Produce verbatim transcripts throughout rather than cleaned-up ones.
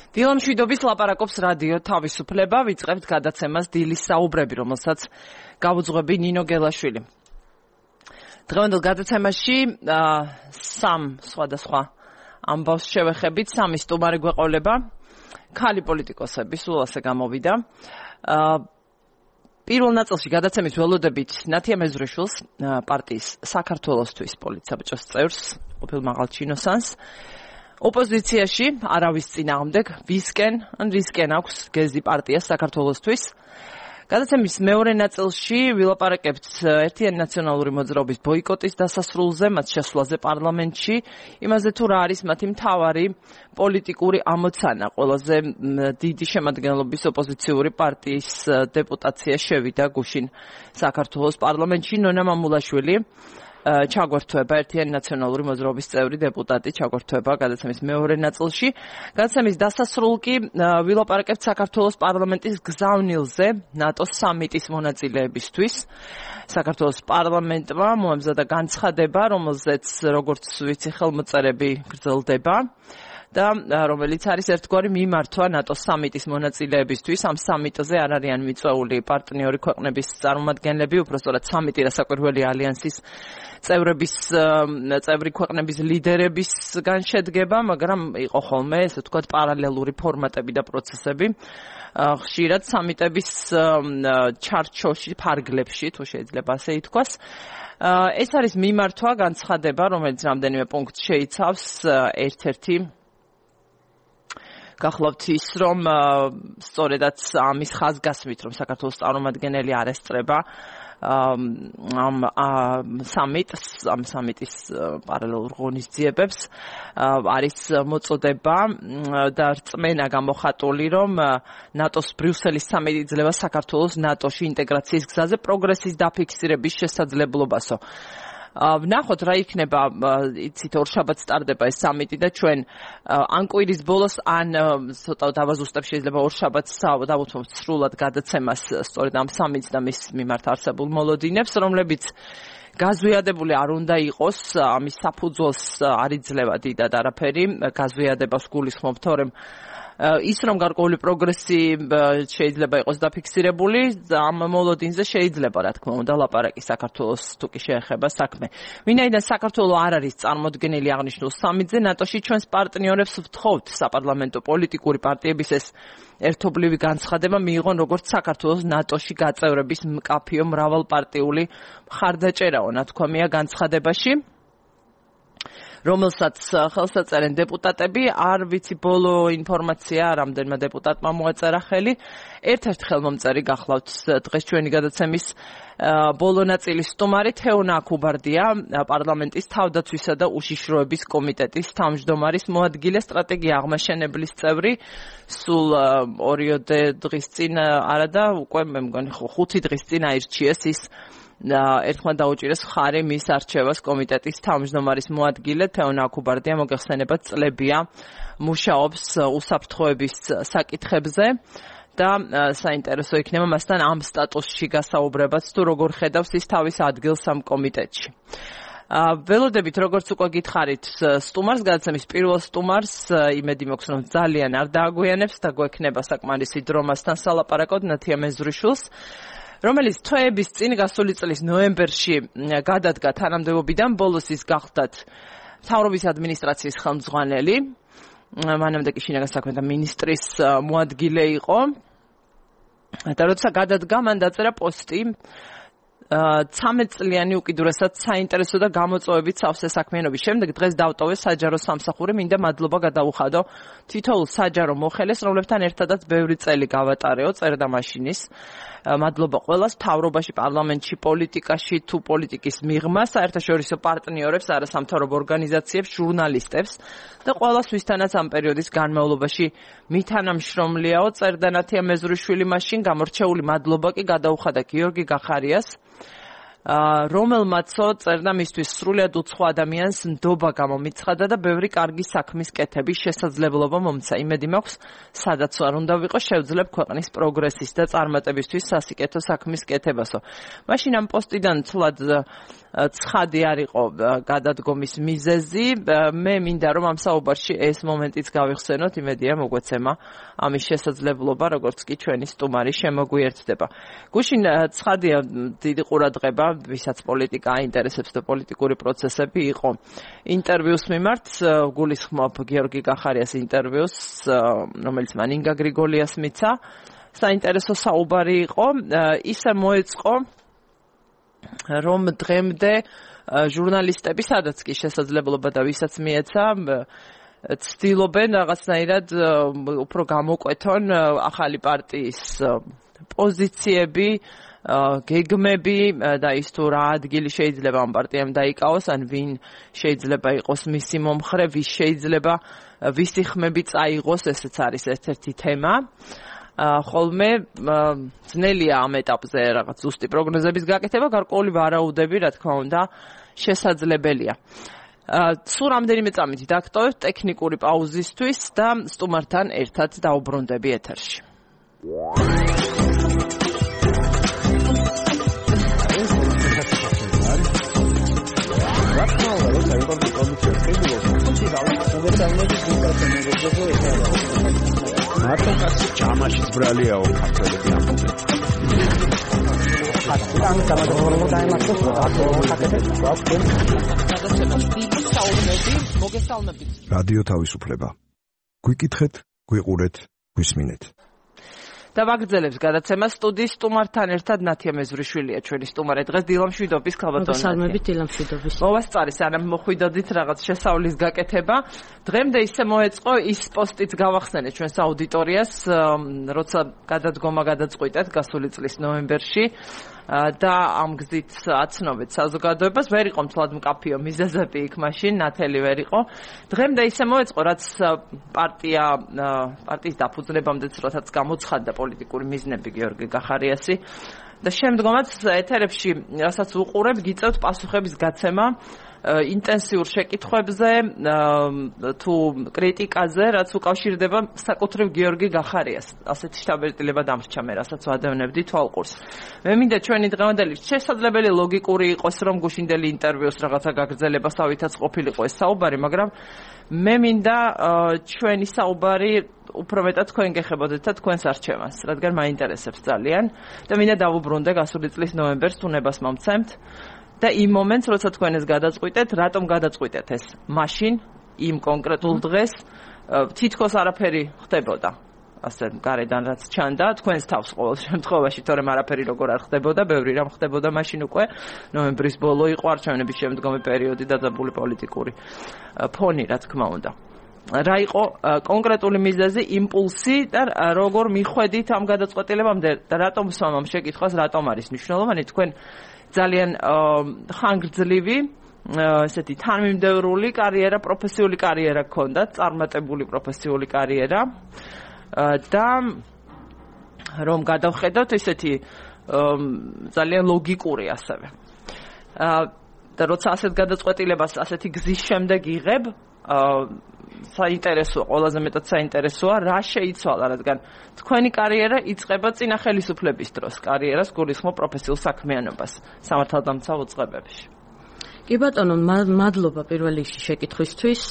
დილამშვიდობის ლაპარაკობს რადიო თავისუფლება, ვიწყებთ გადაცემას დილის საუბრები, რომელსაც გავუძღვები ნინო გელაშვილი. დღევანდელ გადაცემაში სამ სხვადასხვა ამბავს შევეხებით, სამი სტუმარი გვეყოლება, ქალი პოლიტიკოსები, სულ ასე გამოვიდა. პირველ ნაწილში გადაცემის ველოდებით ნათია მეზრიშვილს, პარტიის საქართველოსთვის პოლიტსაბჭოს წევრს, ყოფილ მაღალჩინოსანს. ოპოზიციაში არავის წინააღმდეგ ვისკენ ან ვისკენ აქვს გეზი პარტია საქართველოსთვის. გადაცემის მეორე ნაწილში ვილაპარაკებთ ერთიანი ნაციონალური მოძრაობის ბოიკოტის დასასრულზე, მათ შესვლაზე პარლამენტში, იმაზე თუ რა არის მათი მთავარი პოლიტიკური ამოცანა. ყველაზე დიდი შემადგენლობის ოპოზიციური პარტიის დეპუტაცია შევიდა გუშინ საქართველოს პარლამენტში. ნონა მამულაშვილი ჩაგვერთვება ერთიანი ნაციონალური მოძრაობის წევრი დეპუტატი ჩაგვერთვება გადაცემის მეორე ნაწილში. გადაცემის დასასრულ კი ვილაპარაკებთ საქართველოს პარლამენტის გზავნილზე ნატოს სამიტის მონაწილეებისთვის. საქართველოს პარლამენტმა მოამზადა განცხადება, რომელზეც როგორც ვიცი ხელმოწერები გრძელდება და რომელიც არის ერთგვარი მიმართვა ნატოს სამიტის მონაწილეებისთვის. ამ სამიტზე არ არიან მიწვეული პარტნიორი ქვეყნების წარმომადგენლები, უბრალოდ სამიტი რასაკვირველი ალიანსის წევრების წევრი ქვეყნების ლიდერებისგან შედგება, მაგრამ იყო ხოლმე ესე ვთქვათ პარალელური ფორმატები და პროცესები. ხშირად სამიტების ჩარჩოში, ფარგლებში, თუ შეიძლება ასე ითქვას. ეს არის მიმართვა, განცხადება, რომელიც რამდენიმე პუნქტ შეიცავს. ერთ-ერთი გახლავთ ის, რომ სწორედაც ამის ხაზგასმით, რომ საქართველოს წარმომადგენელი არ ესწრება ამ სამიტს, ამ სამიტის პარალელურ ღონისძიებებს, არის მოწოდება და რწმენა გამოხატული, რომ ნატოს ბრიუსელის სამიტი იძლევა საქართველოს ნატოში ინტეგრაციის გზაზე პროგრესის დაფიქსირების შესაძლებლობასო. ვნახოთ რა იქნება, იცით ორშაბათს ტარდება ეს სამიტი და ჩვენ ან კვირის ბოლოს ან ცოტა დავაზუსტებ შეიძლება ორშაბათს დავუთმობთ სრულად გადაცემას სწორედ ამ სამიტს და მის მიმართ არსებულ მოლოდინებს, რომლებიც გაზვიადებული არ უნდა იყოს, ამის საფუძველს არ იძლევა დიდად არაფერი, გაზვიადებას გულისხმობთ, რომ ის რომ გარკვეული პროგრესი შეიძლება იყოს დაფიქსირებული, ამ მოლოდინზე შეიძლება რა თქმა უნდა ლაპარაკი საქართველოს თუ კი შეეხება საქმე. ვინაიდან საქართველო არ არის წარმოდგენილი აღნიშნულ სამიტზე, ნატოში ჩვენს პარტნიორებს ვთხოვთ საპარლამენტო პოლიტიკური პარტიების ეს ერთობლივი განცხადება მიიღონ როგორც საქართველოს ნატოში გაწევრების მკაფიო მრავალპარტიული მხარდაჭერაო, ნათქვამია განცხადებაში, რომელსაც ხელს აწერენ დეპუტატები. არ ვიცი ბოლო ინფორმაცია რამდენმა დეპუტატმა მოაწერა ხელი. ერთ-ერთი ხელმომწერი გახლავთ დღეს ჩვენი გადაცემის ბოლო ნაწილის სტუმარი თეონა აქუბარდია, პარლამენტის თავდაცვისა და უშიშროების კომიტეტის თავმჯდომარის მოადგილე, სტრატეგია აღმაშენებლის წევრი. სულ ორიოდე დღის წინ არა და უკვე მე მგონი ხუთი დღის წინ აირჩიეს ის ერთხმად დაუჭირეს ხარი მის არჩევას კომიტეტის თავმჯდომარის მოადგილე. თეონა აქუბარდია მოგეხსენებათ წლებია მუშაობს უსაფრთხოების საკითხებზე და საინტერესო იქნება მასთან ამ სტატუსში გასაუბრებაც, თუ როგორ ხედავს ის თავის ადგილს ამ კომიტეტში. ველოდებით, როგორც უკვე გითხარით, სტუმარს, გადაცემის პირველ სტუმარს, იმედი მაქვს, რომ ძალიან არ დააგვიანებს და გვექნება საკმარისი დრო მასთან სალაპარაკოდ, ნათია მეზრიშვილს, რომელიც თვეების წინ გასული წლის ნოემბერში გადადგა თანამდებობიდან, ბოლოს ის გახდათ მთავრობის ადმინისტრაციის ხელმძღვანელი, მანამდე კი შინაგან საქმეთა მინისტრის მოადგილე იყო და როცა გადადგა, მან დაწერა პოსტი ცამეტ წლიანი უკიდურესად საინტერესო და გამოწვევებით სავსე საქმიანობის შემდეგ დღეს დავტოვე საჯარო სამსახური, მინდა მადლობა გადაუხადო თითოეულ საჯარო მოხელეს, რომლებთან ერთადაც ბევრი წელი გავატარეო, წერდა მაშინის. მადლობა ყველას, მთავრობაში, პარლამენტში, პოლიტიკაში, თუ პოლიტიკის მიღმა, საერთაშორისო პარტნიორებს, არასამთავრობო ორგანიზაციებს, ჟურნალისტებს და ყველას, ვისთანაც ამ პერიოდის განმავლობაში მითანამშრომლიაო, წერდა ნათია მეზრიშვილი მაშინ. გამორჩეული მადლობა კი გადაუხადა გიორგი გახარიას, რომელმაცო წერდა მისთვის სრულიად უცხო ადამიანს ნდობა გამომიცხადა და ბევრი კარგი საქმის კეთების შესაძლებლობა მომცა. იმედი მაქვს, სადაც არ უნდა ვიყო, შევძლებ ქვეყნის პროგრესის და წარმატებისთვის სასიკეთო საქმის კეთებასო. მაშინ ამ პოსტიდან ცლად ცხადი არ იყო გადადგომის მიზეზი. მე მინდა რომ ამ საუბარში ეს მომენტიც გავიხსენოთ, იმედია მოგვეცემა ამის შესაძლებლობა, როგორც კი ჩვენი სტუმარი შემოგვიერთდება. გუშინ ცხადია დიდი ყურადღება, ვისაც პოლიტიკა აინტერესებს და პოლიტიკური პროცესები იყო. ინტერვიუს მიმართ გულისხმობ გიორგი კახარიას ინტერვიუს, რომელიც მან ინგა გრიგოლიას მიცა. საინტერესო საუბარი იყო, ისე მოეწყო რომ დღემდე ჟურნალისტები, სადაც კი შესაძლებლობა და ვისაც მიეცა, ცდილობენ რაღაცნაირად უფრო გამოკვეთონ ახალი პარტიის პოზიციები, გეგმები და ის თუ რა ადგილი შეიძლება ამ პარტიამ დაიკავოს, ან ვინ შეიძლება იყოს მისი მომხრე, ვის შეიძლება ვისი ხმები წაიღოს, ესეც არის ერთ-ერთი თემა. ხოლმე ძნელია ამ ეტაპზე რაღაც ზუსტი პროგნოზების გაკეთება, გარკვეული ვარაუდები, რა თქმა უნდა, შესაძლებელია. სულ რამდენიმე წამით დაგტოვებთ ტექნიკური პაუზისთვის და სტუმართან ერთად დაუბრუნდები ეთერში. მარტო კაცი ჯამაშიც ბრალიაო ქართველები ამბობენ. ამ გამოდროულობა დაიმართოს რადიო თავისუფლება. გვიკითხეთ, გვიყურეთ, გვისმინეთ. და ვაგრძელებს გადაცემა სტუდიის სტუმართან ერთად ნათია მეზვრიშვილია ჩვენი სტუმარი დღეს დილამ შვიდობის ქალბატონი. მოგესალმებით დილამ შვიდობის. მოვასწარი სანამ მოხვიდოდით რაღაც შესავლის გაკეთება. დღემდე ისე მოეწყო ის პოსტიც გავახსენეთ ჩვენს აუდიტორიას, როცა გადადგომა გადაწყვიტეთ გასული წლის ნოემბერში. და ამ გზით აცნობეთ საზოგადოებას, ვერ იყო მთლად მკაფიო მიზეზები იქ მაშინ, ნათელი ვერ იყო. დღემდე ისე მოეწყო, რაც პარტია პარტიის დაფუძნებამდეც როდესაც გამოცხადდა პოლიტიკური მიზნები გიორგი კახარიასი და შემდგომაც ეთერებში, რასაც უყურებ, გიწევთ პასუხების გაცემა ინტენსიურ შეკითხვებზე თუ კრიტიკაზე, რაც უკავშირდება საკუთრივ გიორგი კახარიას. ასეთი შთაბეჭდილება დამრჩა მე, რასაც ვადევნებდი თვალყურს. მე მინდა ჩვენი დღევანდელი შესაძლებელი ლოგიკური იყოს, რომ გუშინდელი ინტერვიუს რაღაცა გაგრძელება სავითაც ყოფილიყო ეს საუბარი, მაგრამ მე მინდა ჩვენი საუბარი უფრო მეტად თქვენ გეხებოდეთ და თქვენს არჩევანს, რადგან მაინტერესებს ძალიან და მინდა დავუბრუნდე გასული წლის ნოემბერს, თუნებას მომცემთ. და იმ მომენტს, როცა თქვენ ეს გადაწყვიტეთ, რატომ გადაწყვიტეთ ეს? მაშინ, იმ კონკრეტულ დღეს, თითქოს არაფერი ხდებოდა. ასე გარედან რაც ჩანდა, თქვენს თავს ყოველ შემთხვევაში, თორემ არაფერი როგორ არ ხდებოდა, ბევრი რამ ხდებოდა მაშინ უკვე, ნოემბრის ბოლო იყო, არჩევნების შემდგომი პერიოდი, დაძაბული პოლიტიკური ფონი, რა თქმა უნდა. რა იყო კონკრეტული მიზეზი, იმპულსი და როგორ მიხვედით ამ გადაწყვეტილებამდე და რატომ ვსვამ ამ შეკითხვას, რატომ არის მნიშვნელოვანი თქვენ ძალიან ხანგრძლივი, ესეთი თანმიმდევრული კარიერა, პროფესიული კარიერა გქონდათ, წარმატებული პროფესიული კარიერა და რომ გადავხედავთ ესეთი ძალიან ლოგიკური ასევე. და როცა ასეთ გადაწყვეტილებას ასეთი გზის შემდეგ იღებ, საინტერესოა, ყველაზე მეტად საინტერესოა, რა შეიცვალა, რადგან თქვენი კარიერა იწყება წინა ხელისუფლების დროს, კარიერას გულისხმობ პროფესიულ საქმიანობას სამართალდამცავ უწყებებში. კი ბატონო, მადლობა პირველ რიგში შეკითხვისთვის.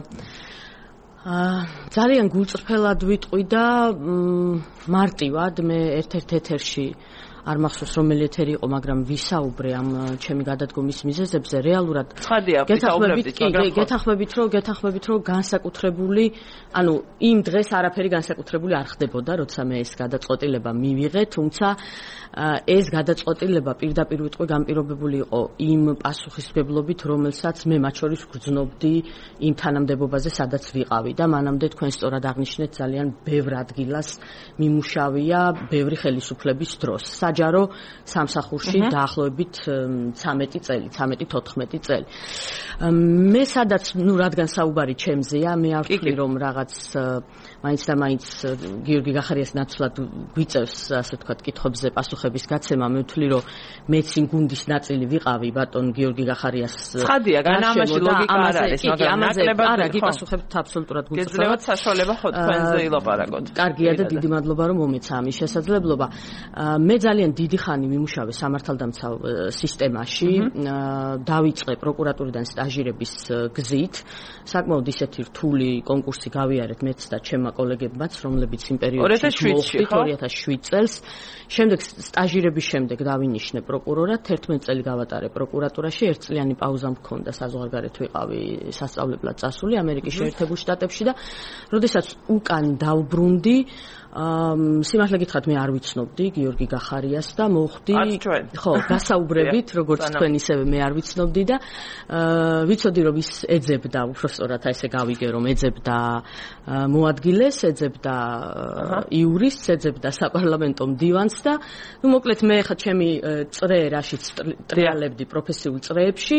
ძალიან გულწრფელად ვიტყვი და მარტივად მე ერთ-ერთ ეთერში არ მახსოვს რომელი ეთერი იყო, მაგრამ ვისაუბრე ამ ჩემი გადადგომის მიზეზებზე რეალურად. გეთახმებით, რომ გეთახმებით, რომ განსაკუთრებული, ანუ იმ დღეს არაფერი განსაკუთრებული არ ხდებოდა, როცა მე ეს გადაწყვეტილება მივიღე, თუმცა ეს გადაწყვეტილება პირდაპირ ვიტყვი განპირობებული იყო იმ პასუხისმგებლობით, რომელსაც მე მათ შორის გრძნობდი იმ თანამდებობაზე, სადაც ვიყავი და მანამდე თქვენ სწორად აღნიშნეთ ძალიან ბევრ ადგილას მიმუშავია ბევრი ხელისუფლების დროს. საჯარო სამსახურში დაახლოებით ცამეტი წელი, ცამეტი თოთხმეტი წელი. მე სადაც ნუ რადგან საუბარი ჩემზეა, მე არ ვთვლი რომ რაღაც მაინც და მაინც გიორგი გახარიას ნაცვლად გვიწევს ასე ვთქვათ კითხვებზე პასუხების გაცემა. მე ვთვლი რომ მეც იმ გუნდის ნაწილი ვიყავი ბატონ გიორგი გახარიას. ცხადია, განამაში ლოგიკა არ არის, მაგრამ ნაკლებად არა, გიპასუხებთ აბსოლუტურად გულწრფელად. გეძლევათ საშუალება ხო თქვენზე ილაპარაკოთ. კარგია და დიდი მადლობა რომ მომეცა ამის შესაძლებლობა. მე ძალიან დიდი ხანი მიმუშავე სამართალდამცავ სისტემაში, დავიწყე პროკურატურიდან სტაჟირების გზით. საკმაოდ ისეთი რთული კონკურსი გავიარეთ მეც და ჩემმა კოლეგებმაც, რომლებიც იმ პერიოდში მოხვდით ორი ათას შვიდ წელს. შემდეგ სტაჟირების შემდეგ დავინიშნე პროკურორად, თერთმეტი წელი გავატარე პროკურატურაში, ერთწლიანი პაუზა მქონდა, საზღვარგარეთ ვიყავი სასწავლებლად წასული ამერიკის შეერთებულ შტატებში და როდესაც უკან დავბრუნდი, სიმართლე გითხრათ მე არ ვიცნობდი გიორგი გახარიას და მოხდი ხო გასაუბრებით როგორც თქვენ ისევე მე არ ვიცნობდი და ვიცოდი რომ ის ეძებდა უბრალოდ აი ესე გავიგე რომ ეძებდა მოადგილეს ეძებდა იურისტს ეძებდა საპარლამენტო მდივანს და ნუ მოკლედ მე ხა ჩემი წრე რაშიც ტრიალებდი პროფესიულ წრეებში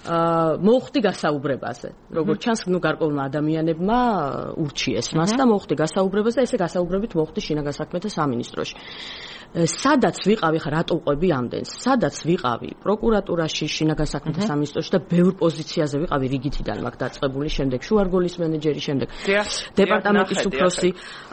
მოხდი გასაუბრებაზე როგორც ჩანს ნუ გარკვეულმა ადამიანებმა ურჩიეს მას და მოხდი გასაუბრებაზე და ესე გასაუბრებით მოხდი შინაგან საქმეთა სამინისტროში. სადაც ვიყავი ხა რატო ყვები ამდენს? სადაც ვიყავი პროკურატურაში, შინაგან საქმეთა სამინისტროში და ბევრ პოზიციაზე ვიყავი რიგითიდან მაგ დაწყებული, შემდეგ შუარგოლის მენეჯერი, შემდეგ დეპარტამენტის უფროსი.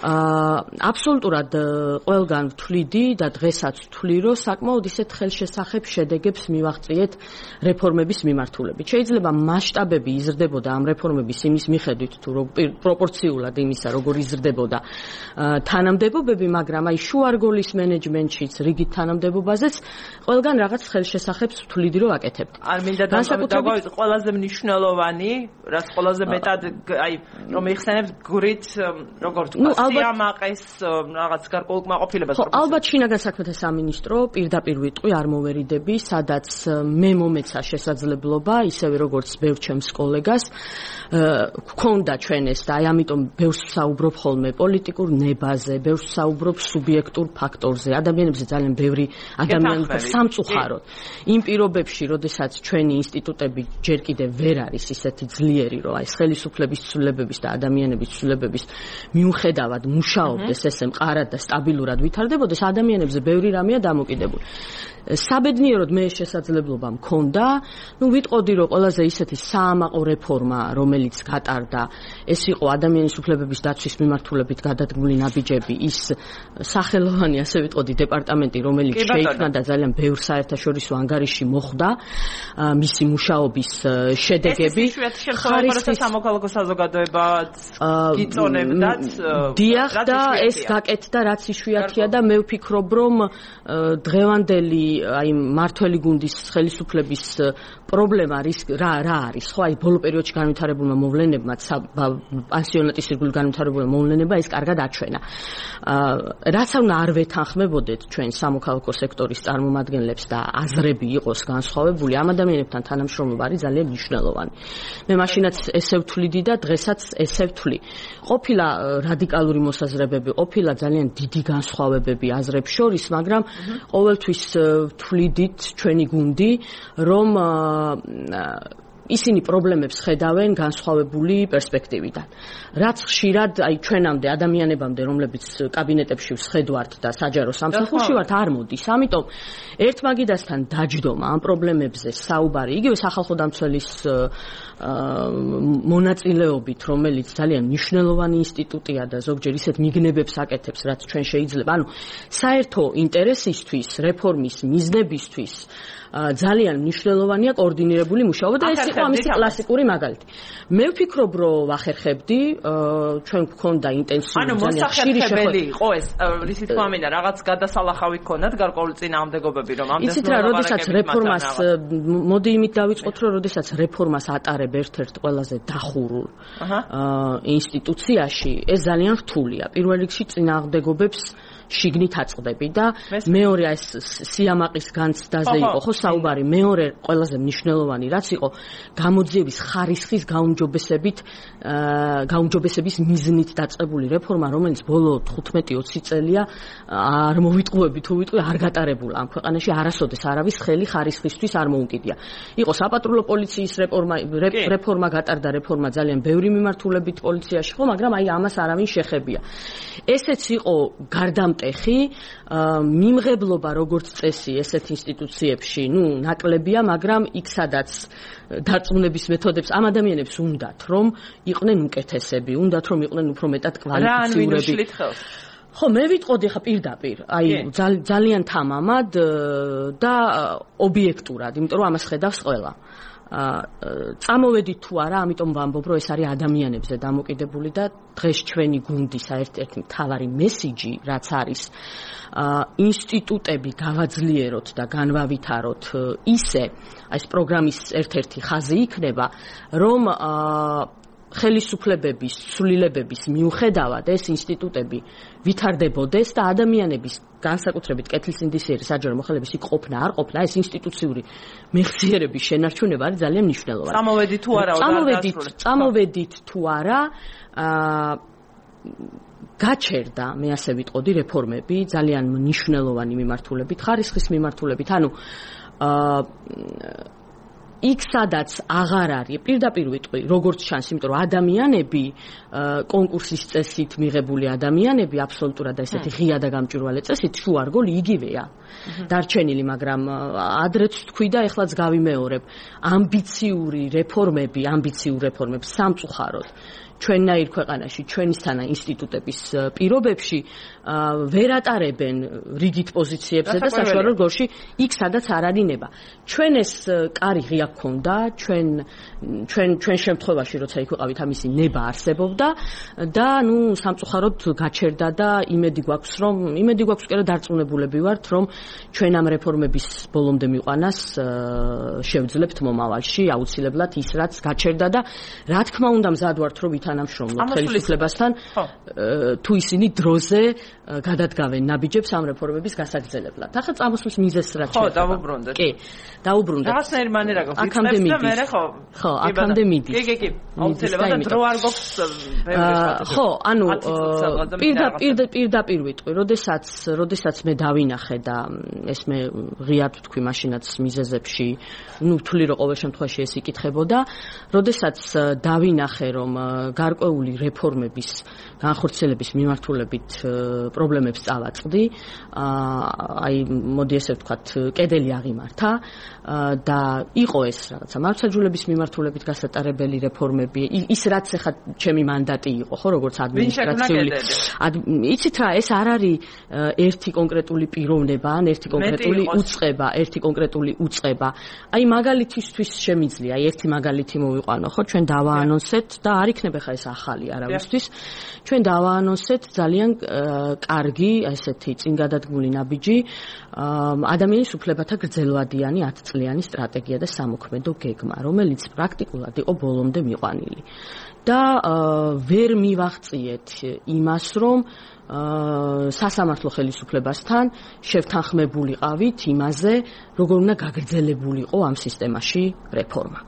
აბსოლუტურად ყველგან ვთვლიდი და დღესაც ვთვლი, რომ საკმაოდ ისეთ ხელშესახებ შედეგებს მივაღწიეთ რეფორმების მიმართულებით. შეიძლება მასშტაბები იზრდებოდა ამ რეფორმების იმის მიხედვით თუ პროპორციულად იმისა, როგორ იზრდებოდა თანამდებობები, მაგრამ აი შუარგოლის მენეჯმენტშიც რიგით თანამდებობაზეც ყველგან რაღაც ხელშესახებს ვთვლიდი რომ აკეთებდი. არ მინდა დავგავიწყო ყველაზე მნიშვნელოვანი, რაც ყველაზე მეტად აი რომ იხსენებს გურით როგორ თქვა სიამაყეს რაღაც გარკვეულ კმაყოფილებას. ხო, ალბათ შინაგან საქმეთა სამინისტრო პირდაპირ ვიტყვი არ მოვერიდები, სადაც მე მომეცა შესაძლებლობა, ისევე როგორც ბევრ ჩემს კოლეგას, გქონდა ჩვენ ეს და აი ამიტომ ბევრს საუბრობ ხოლმე პოლიტიკურ ნებაზე, ბევრს საუბრობ სუბიექტურ ფაქტორზე, ადამიანებზე ძალიან ბევრი ადამიანთა სამწუხაროდ. იმ პირობებში, როდესაც ჩვენი ინსტიტუტები ჯერ კიდევ ვერ არის ისეთი ძლიერი, რომ აი ხელისუფლების ცვლილებების და ადამიანების ცვლილებების მიუხედავად მუშაობდეს ესე მყარად და სტაბილურად ვითარდებოდეს, ადამიანებზე ბევრი რამეა დამოკიდებული. საბედნიეროდ მე შესაძლებლობა მქონდა, ნუ ვიტყოდი რომ ყველაზე ისეთი საამაყო რეფორმა, რომელიც გატარდა, ეს იყო ადამიანის უფლებების დაცვის მიმართულებით გადადგმული ნაბიჯები, ის სახელოვანი ასე ვიტყოდი დეპარტამენტი, რომელიც შეიქმნა და ძალიან ბევრ საერთაშორისო ანგარიში მოხვდა, მისი მუშაობის შედეგები ხარისხის სამოქალაქო საზოგადოებაც გიწონებდათ. დიახ და ეს გაკეთდა, რაც იშვიათია და მე ვფიქრობ რომ დღევანდელი აი მართველი გუნდის ხელისუფლების პრობლემა რა რა არის ხო აი ბოლო პერიოდში განვითარებულმა მოვლენებმა პანსიონატის ირგვლივ განვითარებულმა მოვლენებმა ეს კარგად აჩვენა. რაც უნდა არ ვეთანხმებოდეთ ჩვენ სამოქალაქო სექტორის წარმომადგენლებს და აზრები იყოს განსხვავებული, ამ ადამიანებთან თანამშრომლობა არის ძალიან მნიშვნელოვანი. მე მაშინაც ესე ვთვლიდი და დღესაც ესე ვთვლი. ყოფილა რადიკალური მოსაზრებები, ყოფილა ძალიან დიდი განსხვავებები აზრებს შორის, მაგრამ ყოველთვის ვთვლიდით ჩვენი გუნდი, რომ ისინი პრობლემებს ხედავენ განსხვავებული პერსპექტივიდან. რაც ხშირად აი ჩვენამდე ადამიანებამდე, რომლებიც კაბინეტებში ვსხედვართ და საჯარო სამსახურში ვართ, არ მოდის. ამიტომ ერთმაგიდასთან დაჯდომა ამ პრობლემებზე საუბარი, იგივე სახალხო დამცველის მონაწილეობით, რომელიც ძალიან მნიშვნელოვანი ინსტიტუტია და ზოგჯერ ისეთ მიგნებებს აკეთებს, რაც ჩვენ შეიძლება. ანუ საერთო ინტერესისთვის, რეფორმის მიზნებისთვის ძალიან მნიშვნელოვანია კოორდინირებული მუშაობა და ეს იყო ამისი კლასიკური მაგალითი. მე ვფიქრობ, რომ ვახერხებდი, ჩვენ გქონდა ინტენსიური ძალიან ხშირი შეხვედრა. იყო ეს, რითი თქმა მინდა, რაღაც გადასალახავი გქონდათ გარკვეული წინააღმდეგობები, რომ ამდენ იცით რა, როდესაც რეფორმას მოდი იმით დავიწყოთ, რომ როდესაც რეფორმას ატარებ ერთ-ერთ ყველაზე დახურულ ინსტიტუციაში, ეს ძალიან რთულია. პირველ რიგში წინააღმდეგობებს შიგნით აწყდები და მეორე ეს სიამაყის განცდაზე იყო ხო საუბარი, მეორე ყველაზე მნიშვნელოვანი რაც იყო გამოძიების ხარისხის გაუმჯობესებით გაუმჯობესების მიზნით დაწყებული რეფორმა, რომელიც ბოლო თხუთმეტი ოცი წელია არ მოვიტყუები თუ ვიტყვი არ გატარებულა ამ ქვეყანაში, არასოდეს არავის ხელი ხარისხისთვის არ მოუკიდია. იყო საპატრულო პოლიციის რეფორმა რეფორმა გატარდა, რეფორმა ძალიან ბევრი მიმართულებით პოლიციაში ხო, მაგრამ აი ამას არავინ შეხებია. ესეც იყო გარდამტეხი მიმღებლობა როგორც წესი ესეთ ინსტიტუციებში, ნუ ნაკლებია, მაგრამ იქ სადაც დარწმუნების მეთოდებს ამ ადამიანებს უნდათ რომ იყვნენ უკეთესები, უნდათ რომ იყვნენ უფრო მეტად კვალიფიცირებული. ხო, მე ვიტყოდი ხა პირდაპირ, აი ძალიან თამამად და ობიექტურად, იმიტომ რომ ამას ხედავს ყველა. წამოვედით თუ არა, ამიტომ ვამბობ, რომ ეს არის ადამიანებზე დამოკიდებული და დღეს ჩვენი გუნდის ერთ-ერთი მთავარი მესიჯი, რაც არის, ინსტიტუტები გავაძლიეროთ და განვავითაროთ ისე, აი ეს პროგრამის ერთ-ერთი ხაზი იქნება, რომ ხელისუფლებების, ცვლილებების მიუხედავად ეს ინსტიტუტები ვითარდებოდეს და ადამიანების განსაკუთრებით კეთილსინდისიერი საჯარო მოხელების იქ ყოფნა არ ყოფნა, ეს ინსტიტუციური მეხსიერების შენარჩუნება არის ძალიან მნიშვნელოვანი. წამოვედით თუ არა, წამოვედით, წამოვედით თუ არა, გაჩერდა, მე ასე ვიტყოდი, რეფორმები ძალიან მნიშვნელოვანი მიმართულებით, ხარისხის მიმართულებით, ანუ იქ სადაც აღარ არის, პირდაპირ ვიტყვი, როგორც ჩანს, იმიტომ რომ ადამიანები, კონკურსის წესით მიღებული ადამიანები, აბსოლუტურად ესეთი ღია და გამჭვირვალე წესით შუარგოლ იგივეა დარჩენილი, მაგრამ ადრეც თქვი და ეხლაც გავიმეორებ, ამბიციური რეფორმები, ამბიციურ რეფორმებს სამწუხაროდ ჩვენნაირ ქვეყანაში, ჩვენისთანა ინსტიტუტების პირობებში ვერ ატარებენ რიგით პოზიციებზე და საშუალო გორში იქ სადაც არ არის ნება. ჩვენ ეს კარი ღია გქონდა, ჩვენ ჩვენ ჩვენ შემთხვევაში როცა იქ ვიყავით ამისი ნება არსებობდა და ნუ სამწუხაროდ გაჩერდა და იმედი გვაქვს რომ იმედი გვაქვს კი რა დარწმუნებულები ვართ რომ ჩვენ ამ რეფორმების ბოლომდე მიყვანას შევძლებთ მომავალში აუცილებლად ის რაც გაჩერდა და რა თქმა უნდა მზად ვართ რომ თანამშრომლობ ხელისუფლებასთან თუ ისინი დროზე გადადგავენ ნაბიჯებს ამ რეფორმების გასაგრძელებლად. ახლა წამოსვლის მიზეზს რა ხო, დავუბრუნდეთ. კი, დავუბრუნდეთ. რაღაცნაირ მანერა გვიწყებს და მე ხო. ხო, აქამდე მიდის. კი, კი, კი. აუცილებლად დრო არ გვაქვს ბევრი. ხო, ანუ პირდაპირ პირდაპირ ვიტყვი, როდესაც როდესაც მე დავინახე და ეს მე ღიად ვთქვი მაშინაც მიზეზებში, ნუ ვთვლი რომ ყოველ შემთხვევაში ეს იკითხებოდა, როდესაც დავინახე რომ გარკვეული რეფორმების განხორციელების მიმართულებით პრობლემებს წავაწყდი, აი მოდი ესე ვთქვათ, კედელი აღიმართა და იყო ეს რაღაცა მართლმსაჯულების მიმართულებით გასატარებელი რეფორმები, ის რაც ახლა ჩემი მანდატი იყო, ხო, როგორც ადმინისტრაციული. იცით რა, ეს არ არის ერთი კონკრეტული პიროვნება, ან ერთი კონკრეტული უწყება, ერთი კონკრეტული უწყება. აი მაგალითისთვის შემიძლია, აი ერთი მაგალითი მოვიყვანო, ხო, ჩვენ დავაანონსეთ და არ იქნება ხა ეს ახალი არავისთვის. ჩვენ დავაანონსეთ ძალიან კარგი, ესეთი წინგადადგმული ნაბიჯი, ადამიანის უფლებათა გრძელვადიანი ათ წლიანი სტრატეგია და სამოქმედო გეგმა, რომელიც პრაქტიკულად იყო ბოლომდე მიყვანილი. და ვერ მივაღწიეთ იმას, რომ სასამართლო ხელისუფლებასთან შევთანხმებულიყავით იმაზე, როგორ უნდა გაგრძელებულიყო ამ სისტემაში რეფორმა.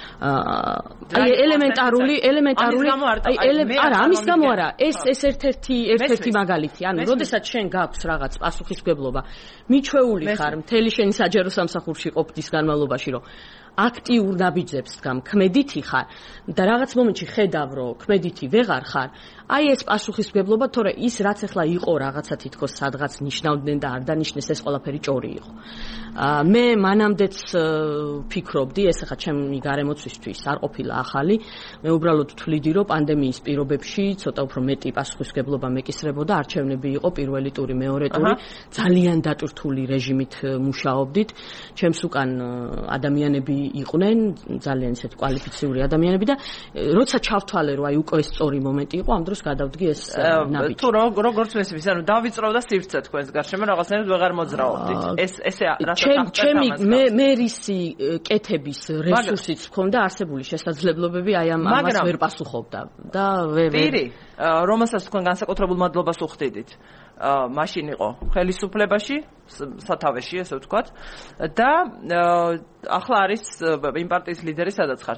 აი ელემენტარული ელემენტარული აი არა ამის გამო არა ეს ეს ერთ-ერთი ერთ-ერთი მაგალითი ანუ როდესაც შენ გაქვს რაღაც პასუხისმგებლობა მიჩვეული ხარ მთელი შენი საჯარო სამსახურში ყოფნის განმავლობაში რომ აქტიურ ნაბიჯებს დგამ ქმედითი ხარ და რაღაც მომენტში ხედავ რომ ქმედითი ვეღარ ხარ აი ეს პასუხისმგებლობა თორე ის რაც ახლა იყო რაღაცა თითქოს სადღაც ნიშნავდნენ და არ დანიშნეს ეს ყველაფერი ჭორი იყო მე მანამდეც ფიქრობდი ეს ახლა ჩემი გარემოცვისთვის არ ყოფილა ახალი მე უბრალოდ ვთვლიდი რომ პანდემიის პირობებში ცოტა უფრო მეტი პასუხისმგებლობა მეკისრებოდა არჩევნები იყო პირველი ტური მეორე ტური ძალიან დატვირთული რეჟიმით მუშაობდით ჩემს უკან ადამიანები იყვნენ ძალიან ისეთი კვალიფიციური ადამიანები და როცა ჩავთვალე რომ აი უკვე ეს სწორი მომენტი იყო ამ დროს გადავდგი ეს ნაბიჯი თუ როგორც მესმის ანუ დავიწროვდა სივრცე თქვენს გარშემო რაღაცნაირად ვეღარ მოძრაობდით ეს ესე ჩემი მე მე რისი კეთების რესურსიც ჰქონდა არსებული შესაძლებლობები აი ამ ამას ვერ პასუხობდა და ვერ პირი რომელსაც თქვენ განსაკუთრებულ მადლობას უხდიდით მაშინ იყო ხელისუფლებაში, სათავეში, ესე ვთქვათ. და ახლა არის იმ პარტიის ლიდერი, სადაც ხართ.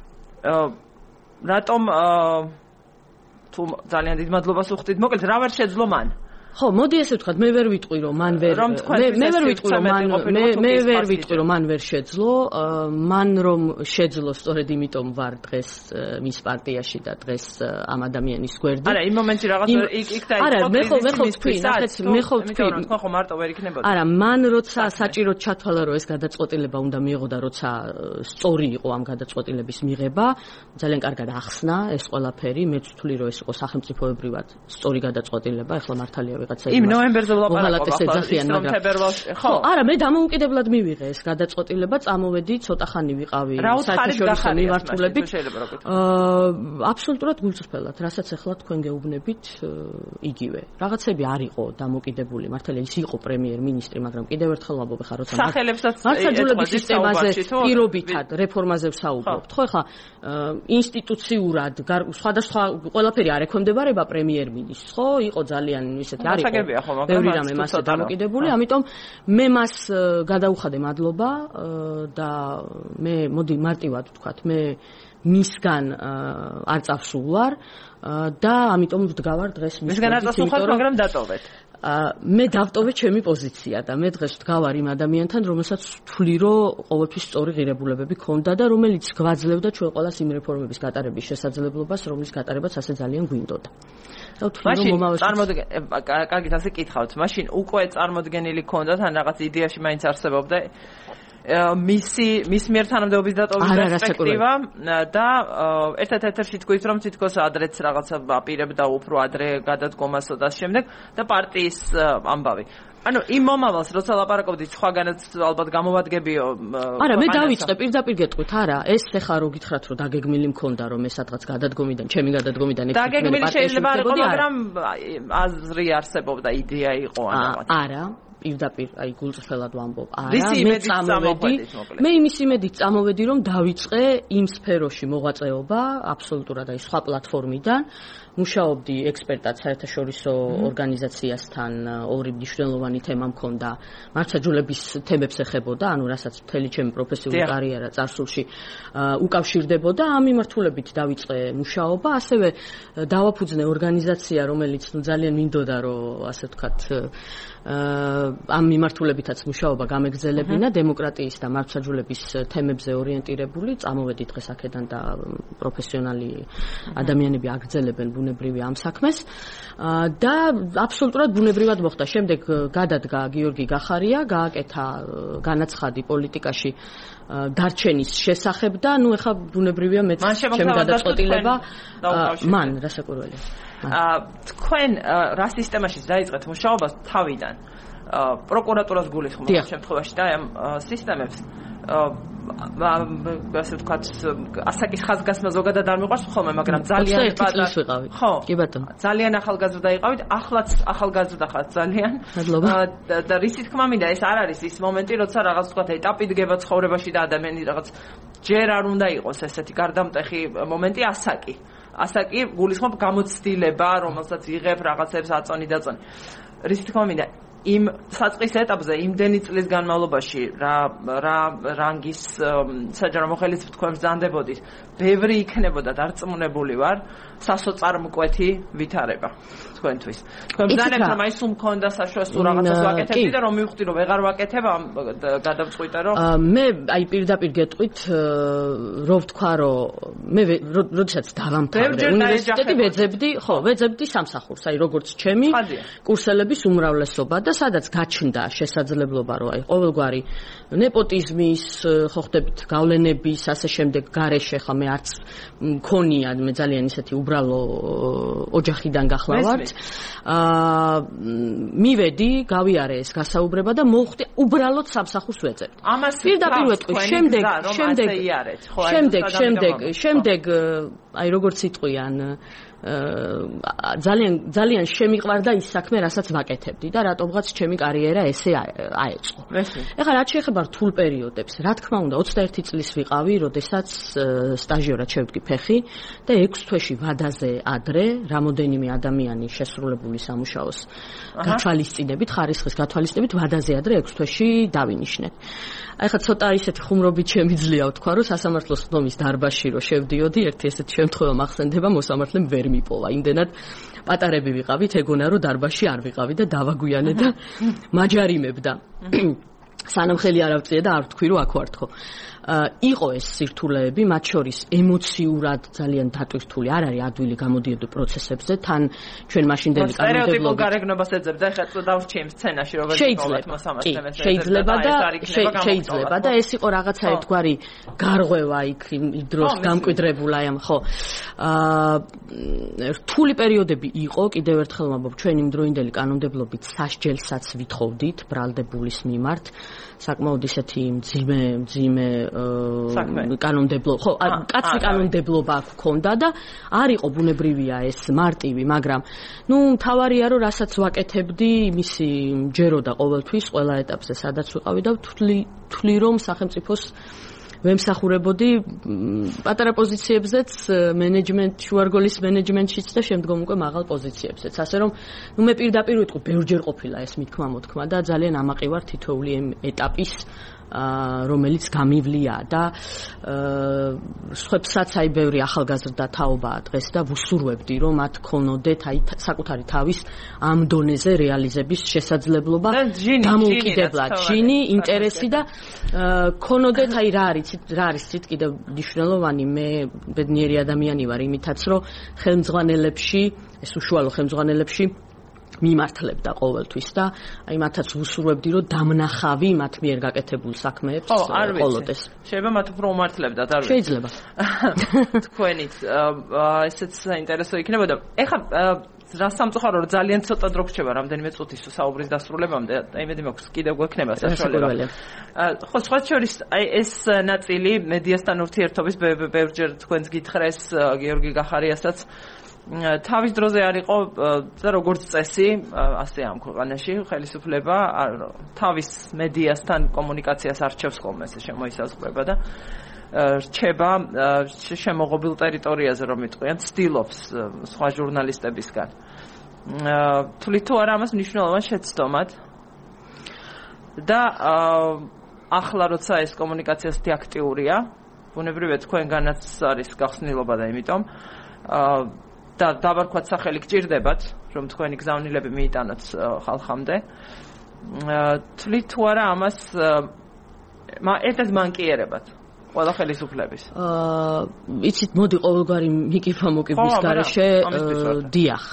რატომ თუ ძალიან დიდ მადლობას უხდით, მოკლედ რა ვერ შეძლო მან? ხო, მოდი ესე ვთქვათ, მე ვერ ვიტყვი რომ მან ვერ მე ვერ ვიტყვი რომ მან მე მე ვერ ვიტყვი რომ მან ვერ შეძლო, მან რომ შეძლო სწორედ იმიტომ ვარ დღეს მის პარტიაში და დღეს ამ ადამიანის გვერდი. არა, იმ მომენტში რაღაც იქ იქ და არა, მე ხო მე ხო ვთქვი, ნახეთ, მე ხო ვთქვი, თქვენ ხო მარტო ვერ იქნებოდა. არა, მან როცა საჭიროდ ჩათვალა რომ ეს გადაწყვეტილება უნდა მიიღო და როცა სწორი იყო ამ გადაწყვეტილების მიღება, ძალიან კარგად ახსნა ეს ყველაფერი, მეც ვთვლი რომ ეს იყო სახელმწიფოებრივად სწორი გადაწყვეტილება, ახლა მართალია იმ ნოემბერზე ვლაპარაკობ ახლა. ხო, არა, მე დამოუკიდებლად მივიღე ეს გადაწყვეტილება, წამოვედი, ცოტა ხანი ვიყავი საერთაშორისო მიმართულებით. აა აბსოლუტურად გულწრფელად, რასაც ახლა თქვენ გეუბნებით, იგივე. რაღაცები არ იყო დამოკიდებული, მართალია ის იყო პრემიერ-მინისტრი, მაგრამ კიდევ ერთხელ ვამბობ ხა როცა მართლმსაჯულების სისტემაზე პირობითად რეფორმაზე ვსაუბრობთ. ხო, ხა ინსტიტუციურად სხვადასხვა ყველაფერი არ ექვემდებარება პრემიერ-მინისტრს, ხო? იყო ძალიან ისეთი არის ბევრი რამე მასზე დამოკიდებული, ამიტომ მე მას გადაუხადე მადლობა და მე მოდი მარტივად ვთქვათ, მე მისგან არ წავსულვარ და ამიტომ ვდგავარ დღეს მისგან არ წავსულხარ, მაგრამ დატოვეთ. მე დავტოვე ჩემი პოზიცია და მე დღეს ვდგავარ იმ ადამიანთან, რომელსაც ვთვლი, რომ ყოველთვის სწორი ღირებულებები ქონდა და რომელიც გვაძლევდა ჩვენ ყველას იმ რეფორმების გატარების შესაძლებლობას, რომლის გატარებაც ასე ძალიან გვინდოდა. მაშინ წარმოდგენ, კარგით ასე კითხავთ, მაშინ უკვე წარმოდგენილი ქონდათ ან რაღაც იდეაში მაინც არსებობდა მისი მის მიერ თანამდებობის დატოვის პერსპექტივა და ერთ-ერთ ეთერში თქვით რომ თითქოს ადრეც რაღაცა აპირებდა უფრო ადრე გადადგომასო და შემდეგ და პარტიის ამბავი. ანუ იმ მომავალს როცა ლაპარაკობდით სხვაგანაც ალბათ გამოვადგებიო. არა, მე დავიწყე პირდაპირ გეტყვით, არა, ეს ხა რო გითხრათ რომ დაგეგმილი მქონდა რომ ეს სადღაც გადადგომიდან, ჩემი გადადგომიდან ექვსი დაგეგმილი შეიძლება არ იყო, მაგრამ აზრი არსებობდა, იდეა იყო ან რაღაც. არა. პირდაპირ აი გულწრფელად ვამბობ. არა, მე წამოვედი. მე იმის იმედით წამოვედი, რომ დავიწყე იმ სფეროში მოღვაწეობა, აბსოლუტურად აი სხვა პლატფორმიდან. მუშაობდი ექსპერტად საერთაშორისო ორგანიზაციასთან, ორი მნიშვნელოვანი თემა მქონდა. მართლმსაჯულების თემებს ეხებოდა, ანუ რასაც მთელი ჩემი პროფესიული კარიერა წარსულში უკავშირდებოდა. ამ მიმართულებით დავიწყე მუშაობა, ასევე დავაფუძნე ორგანიზაცია, რომელიც ნუ ძალიან მინდოდა, რომ ასე ვთქვათ, ამ მიმართულებითაც მუშაობა გამეგრძელებინა, დემოკრატიის და მართლმსაჯულების თემებზე ორიენტირებული. წამოვედი დღეს აქედან და პროფესიონალი ადამიანები აგრძელებენ ბუნებრივი ამ საქმეს და აბსოლუტურად ბუნებრივად მოხდა. შემდეგ გადადგა გიორგი გახარია, გააკეთა განაცხადი პოლიტიკაში დარჩენის შესახებ და ნუ ეხა ბუნებრივია მეც ჩემი გადაწყვეტილება მან რასაკვირველია. თქვენ რა სისტემაშიც დაიწყეთ მუშაობას თავიდან? პროკურატურას გულისხმობთ ამ შემთხვევაში და ამ სისტემებს ასე ვთქვათ, ასაკის ხაზგასმა ზოგადად არ მიყვარს ხოლმე, მაგრამ ძალიან პატარა. ხო, კი ბატონო. ძალიან ახალგაზრდა იყავით, ახლაც ახალგაზრდა ხართ ძალიან. და რისი თქმა მინდა, ეს არ არის ის მომენტი, როცა რაღაც ვთქვათ, ეტაპი დგება ცხოვრებაში და ადამიანი რაღაც ჯერ არ უნდა იყოს ესეთი გარდამტეხი მომენტი, ასაკი. ასაკი გულისხმობ გამოცდილება, რომელსაც იღებ რაღაცებს აწონი დაწონი. რისი თქმა მინდა, იმ საწყის ეტაპზე იმდენი წლის განმავლობაში რა რა რანგის საჯარო მოხელიც თქვენ ბრძანდებოდით, ბევრი იქნებოდა დარწმუნებული ვარ, სასოწარმკვეთი ვითარება თქვენთვის. თქვენ ბრძანებთ რომ აი სულ მქონდა საშუალო სულ რაღაცას ვაკეთებდი და რომ მივხვდი რომ ვეღარ ვაკეთებ, გადავწყვიტე რომ მე აი პირდაპირ გეტყვით რო ვთქვა რომ მე როდესაც დავამთავრე უნივერსიტეტი ვეძებდი, ხო, ვეძებდი სამსახურს, აი როგორც ჩემი კურსელების უმრავლესობა და სადაც გაჩნდა შესაძლებლობა რომ აი ყოველგვარი ნეპოტიზმის, ხო ხდებით, გავლენების, ასე შემდეგ გარეშე ხა მე არც მქონია, მე ძალიან ისეთი უბრალო ოჯახიდან გახლავართ. აა მივედი, გავიარე ეს გასაუბრება და მოვხდი უბრალოდ სამსახურს ვეძებდი. ამას პირდაპირ ვეთქვი, შემდეგ, შემდეგ, შემდეგ, შემდეგ, შემდეგ, აი როგორც იტყვიან ძალიან ძალიან შემიყვარდა ის საქმე, რასაც ვაკეთებდი და რატომღაც ჩემი კარიერა ესე აეწყო. ეხლა რაც შეეხება რთულ პერიოდებს, რა თქმა უნდა, ოცდაერთი წლის ვიყავი, როდესაც სტაჟიორად შევდგი ფეხი და ექვს თვეში ვადაზე ადრე რამოდენიმე ადამიანი შესრულებული სამუშაოს გათვალისწინებით, ხარისხის გათვალისწინებით ვადაზე ადრე ექვს თვეში დავინიშნეთ. აი ხა ცოტა ისეთი ხუმრობით შემიძლია ვთქვა, რომ სასამართლოს ხდომის დარბაზში რო შევდიოდი, ერთი ესეთი შემთხვევა მახსენდება, მოსამართლემ ვერ მიპოვა. იმდენად პატარები ვიყავით, ეგონა რომ დარბაზში არ ვიყავი და დავაგვიანე და მაჯარიმებდა. სანამ ხელი არ ავწია და არ ვთქვი, რომ აქ ვარ თქო. იყო ეს სირთულეები, მათ შორის ემოციურად ძალიან დატვირთული არ არის ადვილი გამოდიოდო პროცესებზე, თან ჩვენ მაშინდელი კანონმდებლობა სტერეოტიპულ გარეგნობას ეძებდა, ეხლა დავრჩიე იმ სცენაში, როგორც მოვეთ მოსამართლემეს. შეიძლება და შეიძლება და ეს იყო რაღაცა ერთგვარი გარღვევა იქ იმ დროს გამკვიდრებულა ამ ხო. აა რთული პერიოდები იყო, კიდევ ერთხელ ვამბობ, ჩვენ იმ დროინდელი კანონმდებლობით სასჯელსაც ვითხოვდით ბრალდებულის მიმართ, საკმაოდ ისეთი მძიმე მძიმე კანონმდებლობა, ხო, კაცი კანონმდებლობა აქ ქონდა და არ იყო ბუნებრივია ეს მარტივი, მაგრამ ნუ თავარია რომ რასაც ვაკეთებდი, იმისი მჯეროდა ყოველთვის ყველა ეტაპზე, სადაც ვიყავი და ვთვლი რომ სახელმწიფოს ვემსახურებოდი პატარა პოზიციებზეც, მენეჯმენტ, შუარგოლის მენეჯმენტშიც და შემდგომ უკვე მაღალ პოზიციებზეც. ასე რომ ნუ მე პირდაპირ ვიტყვი, ბევრჯერ ყოფილა ეს მithქმა მოთქმა და ძალიან ამაყი ვარ თითოეული ეტაპის რომელიც გამივლია და სხვებსაც აი ბევრი ახალგაზრდა თაობაა დღეს და ვუსურვებდი რომ მათ ქონოდეთ აი საკუთარი თავის ამ დონეზე რეალიზების შესაძლებლობა დამოუკიდებლად ჯინი ინტერესი და ქონოდეთ აი რა არის რა არის ცით კიდევ მნიშვნელოვანი მე ბედნიერი ადამიანი ვარ იმითაც რომ ხელმძღვანელებში ეს უშუალო ხელმძღვანელებში მიმართლებდა ყოველთვის და აი მათაც ვუსურვებდი რომ დამნახავი მათ მიერ გაკეთებულ საქმეებს ყოლოდეს. შეიძლება მათ უფრო უმართლებდათ, არ ვიცი. შეიძლება. თქვენით ესეც საინტერესო იქნებოდა. ეხლა რა სამწუხარო რომ ძალიან ცოტა დრო გრჩება რამდენიმე წუთის საუბრის დასრულებამდე და იმედი მაქვს კიდევ გვექნება საშუალება. ხო, სხვა შორის აი ეს ნაწილი მედიასთან ურთიერთობის ბევრჯერ თქვენს გითხრეს გიორგი გახარიასაც თავის დროზე არ იყო და როგორც წესი, ასე ამ ქვეყანაში ხელისუფლება თავის მედიასთან კომუნიკაციას არჩევს ხოლმე, ეს შემოისაზღვრება და რჩება შემოღობილ ტერიტორიაზე, რომ იტყვიან, ცდილობს სხვა ჟურნალისტებისგან. თვლით თუ არა ამას მნიშვნელოვან შეცდომად და ახლა როცა ეს კომუნიკაცია ისეთი აქტიურია, ბუნებრივია თქვენგანაც არის გახსნილობა და იმიტომ და დავარქვათ სახელი გჭირდებათ, რომ თქვენი გზავნილები მიიტანოთ ხალხამდე. თვლით თუ არა ამას ერთად მანკიერებად ყველა ხელისუფლების. აა იცით, მოდი ყოველგვარი მიკიფა მოკიფის გარეშე დიახ.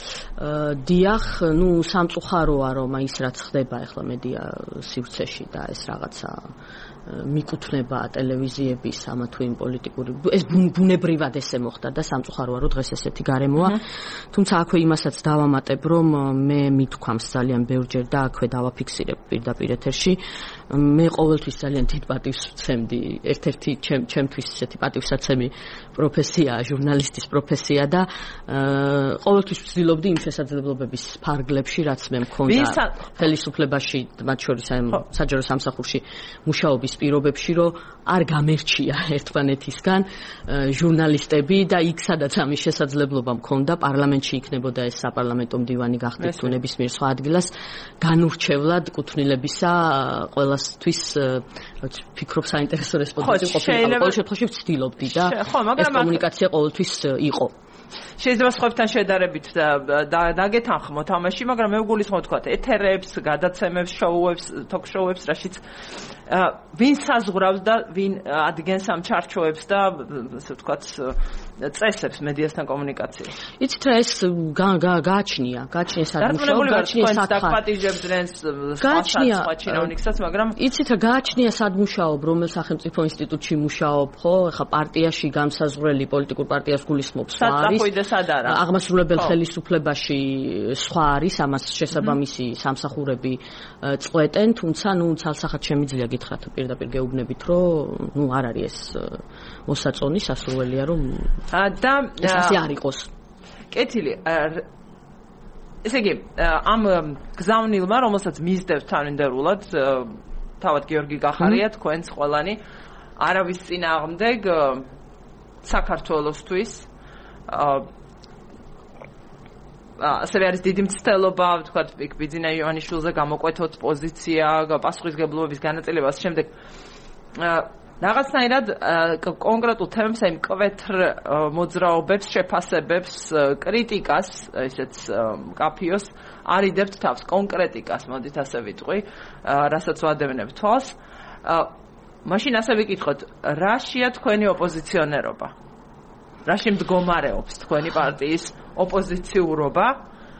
დიახ, ნუ სამწუხაროა რომ ის რაც ხდება ახლა მედია სივრცეში და ეს რაღაცა მიკუთვნება ტელევიზიების ამა თუ იმ პოლიტიკური ეს ბუნებრივად ესე მოხდა და სამწუხაროა რომ დღეს ესეთი გარემოა. თუმცა აქვე იმასაც დავამატებ რომ მე მithქვამს ძალიან ბევრჯერ და აქვე დავაფიქსირებ პირდაპირ ეთერში მე ყოველთვის ძალიან დიდ პატივს ვცემდი ერთ-ერთი ჩემთვის ესეთი პატივსაცემი პროფესიაა ჟურნალისტის პროფესია და ყოველთვის ვცდილობდი იმ შესაძლებლობების ფარგლებში რაც მე მქონდა ხელისუფლებაში მათ შორის საჯარო სამსახურში მუშაობის პირობებში რომ არ გამერჩია ერთმანეთისგან ჟურნალისტები და იქ სადაც ამის შესაძლებლობა მქონდა პარლამენტში იქნებოდა ეს საპარლამენტო მდივანი გახდით თუ ნებისმიერ სხვა ადგილას განურჩევლად კუთვნილებისა ყველასთვის ფიქრობ საინტერესო რესპონდენტი ყოფილიყო ყოველ შემთხვევაში ვცდილობდი და ეს კომუნიკაცია ყოველთვის იყო. შეიძლება სხვებთან შედარებით დაგეთანხმოთ ამაში, მაგრამ მე ვგულისხმობ თქვა ეთერებს, გადაცემებს, შოუებს, თოქ-შოუებს, რაშიც ვინ საზღვრავს და ვინ ადგენს ამ ჩარჩოებს და ასე ვთქვათ წესებს მედიასთან კომუნიკაციაში. იცით რა ეს გააჩნია, გააჩნია სადმუშაო, გააჩნია საკმაყოფილებდნენ სხვა ჩინოვნიკსაც, მაგრამ იცით რა გააჩნია სადმუშაობ, რომელ სახელმწიფო ინსტიტუტში მუშაობ, ხო, ეხა პარტიაში განსაზღვრელი პოლიტიკურ პარტიას გულისხმობ სხვა არის. აღმასრულებელ ხელისუფლებაში სხვა არის, ამას შესაბამისი სამსახურები წყვეტენ, თუმცა ნუ ცალსახად შემიძლია გითხრათ პირდაპირ გეუბნებით, რომ ნუ არ არის ეს მოსაწონი, სასურველია რომ და ეს ასე არ იყოს. კეთილი ესე იგი ამ გზავნილმა რომელსაც მისდევთ თანმიმდევრულად თავად გიორგი გახარია თქვენც ყველანი არავის წინააღმდეგ საქართველოსთვის ასევე არის დიდი მცდელობა ვთქვათ ბიძინა ივანიშვილზე გამოკვეთოთ პოზიცია პასუხისგებლობის განაწილებას შემდეგ რაღაცნაირად კონკრეტულ თემებს აი მკვეთრ მოძრაობებს შეფასებებს კრიტიკას ესეც კაფიოს არიდებთ თავს კონკრეტიკას მოდით ასე ვიტყვი რასაც ვადევნებ თვალს მაშინ ასე ვიკითხოთ რაშია თქვენი ოპოზიციონერობა რაში მდგომარეობს თქვენი პარტიის ოპოზიციურობა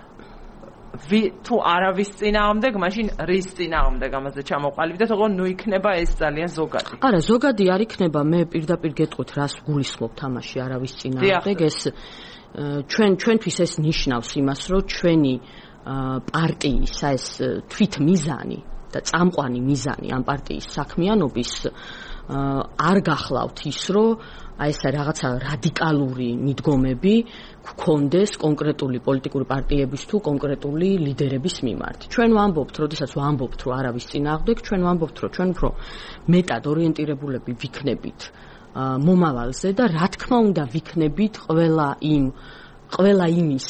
თუ არავის წინააღმდეგ, მაშინ რის წინააღმდეგ ამაზე ჩამოყალიბდეთ, ოღონდ ნუ იქნება ეს ძალიან ზოგადი. არა, ზოგადი არ იქნება, მე პირდაპირ გეტყვით, რას გულისხმობ თამაში არავის წინააღმდეგ, ეს ჩვენ ჩვენთვის ეს ნიშნავს იმას, რომ ჩვენი პარტიის ეს თვით მიზანი და წამყვანი მიზანი ამ პარტიის საქმიანობის არ გახლავთ ის, რომ აი ეს რაღაცა რადიკალური მიდგომები გქონდეს კონკრეტული პოლიტიკური პარტიების თუ კონკრეტული ლიდერების მიმართ. ჩვენ ვამბობთ, როდესაც ვამბობთ, რომ არავის წინააღმდეგ, ჩვენ ვამბობთ, რომ ჩვენ უფრო მეტად ორიენტირებულები ვიქნებით მომავალზე და რა თქმა უნდა ვიქნებით ყველა იმ ყველა იმის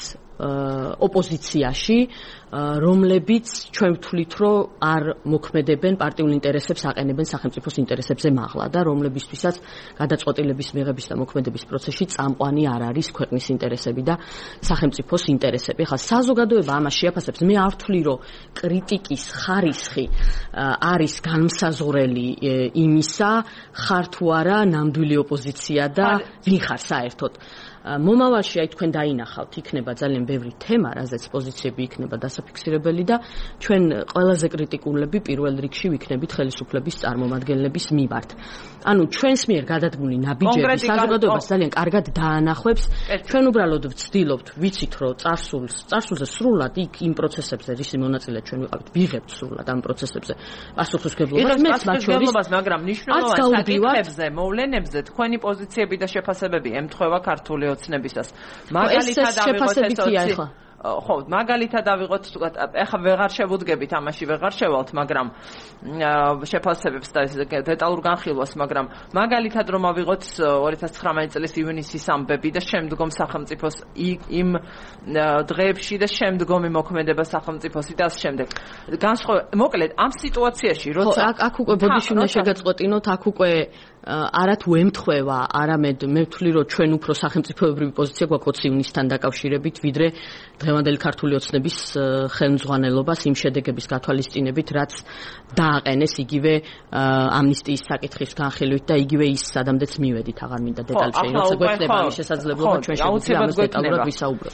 ოპოზიციაში, რომლებიც ჩვენ ვთვლით, რომ არ მოქმედებენ პარტიულ ინტერესებს, აყენებენ სახელმწიფოს ინტერესებზე მაღლა და რომლებისთვისაც გადაწყვეტილების მიღების და მოქმედების პროცესში წამყვანი არ არის ქვეყნის ინტერესები და სახელმწიფოს ინტერესები. ხა საზოგადოება ამას შეაფასებს. მე არ ვთვლი, რომ კრიტიკის ხარისხი არის განმსაზღვრელი იმისა, ხარ თუ არა ნამდვილი ოპოზიცია და ვინ ხარ საერთოდ. მომავალში აი თქვენ დაინახავთ, იქნება ძალიან ბევრი თემა, რაზეც პოზიციები იქნება დასაფიქსირებელი და ჩვენ ყველაზე კრიტიკულები პირველ რიგში ვიქნებით ხელისუფლების წარმომადგენლების მიმართ. ანუ ჩვენს მიერ გადადგმული ნაბიჯები საზოგადოებას ძალიან კარგად დაანახვებს. ჩვენ უბრალოდ ვცდილობთ, ვიცით, რომ წარსულს, წარსულზე სრულად იქ იმ პროცესებზე, რისი მონაწილე ჩვენ ვიყავით, ვიღებთ სრულად ამ პროცესებზე პასუხისმგებლობას, მეც მათ შორის, მაგრამ მნიშვნელოვან საკითხებზე, მოვლენებზე თქვენი პოზიციები და შეფასებები ემთხვევა ქართული ოცნებისას. მაგალითად ავიღოთ ეს ხო, მაგალითად ავიღოთ, თქვათ, ეხლა ვეღარ შევუდგებით ამაში, ვეღარ შევალთ, მაგრამ შეფასებებს და დეტალურ განხილვას, მაგრამ მაგალითად რომ ავიღოთ ორი ათას ცხრამეტი წლის ივნისის ამბები და შემდგომ სახელმწიფოს იმ დღეებში და შემდგომი მოქმედება სახელმწიფოსი და ამ შემდეგ. განსხვავება, მოკლედ, ამ სიტუაციაში, როცა აქ უკვე ბოდიში უნდა შეგაწყვეტინოთ, აქ უკვე არათუ ემთხვევა, არამედ მე ვთვლი, რომ ჩვენ უფრო სახელმწიფოებრივი პოზიცია გვაქვს ივნისთან დაკავშირებით, ვიდრე დღევანდელი ქართული ოცნების ხელმძღვანელობას იმ შედეგების გათვალისწინებით, რაც დააყენეს იგივე ამნისტიის საკითხის განხილვით და იგივე ის სადამდეც მივედით, აღარ მინდა დეტალში, როცა გვექნება ამის შესაძლებლობა, ჩვენ შეგვიძლია ამას დეტალურად ვისაუბროთ.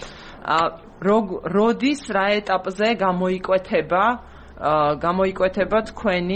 როდის რა ეტაპზე გამოიკვეთება გამოიკვეთება თქვენი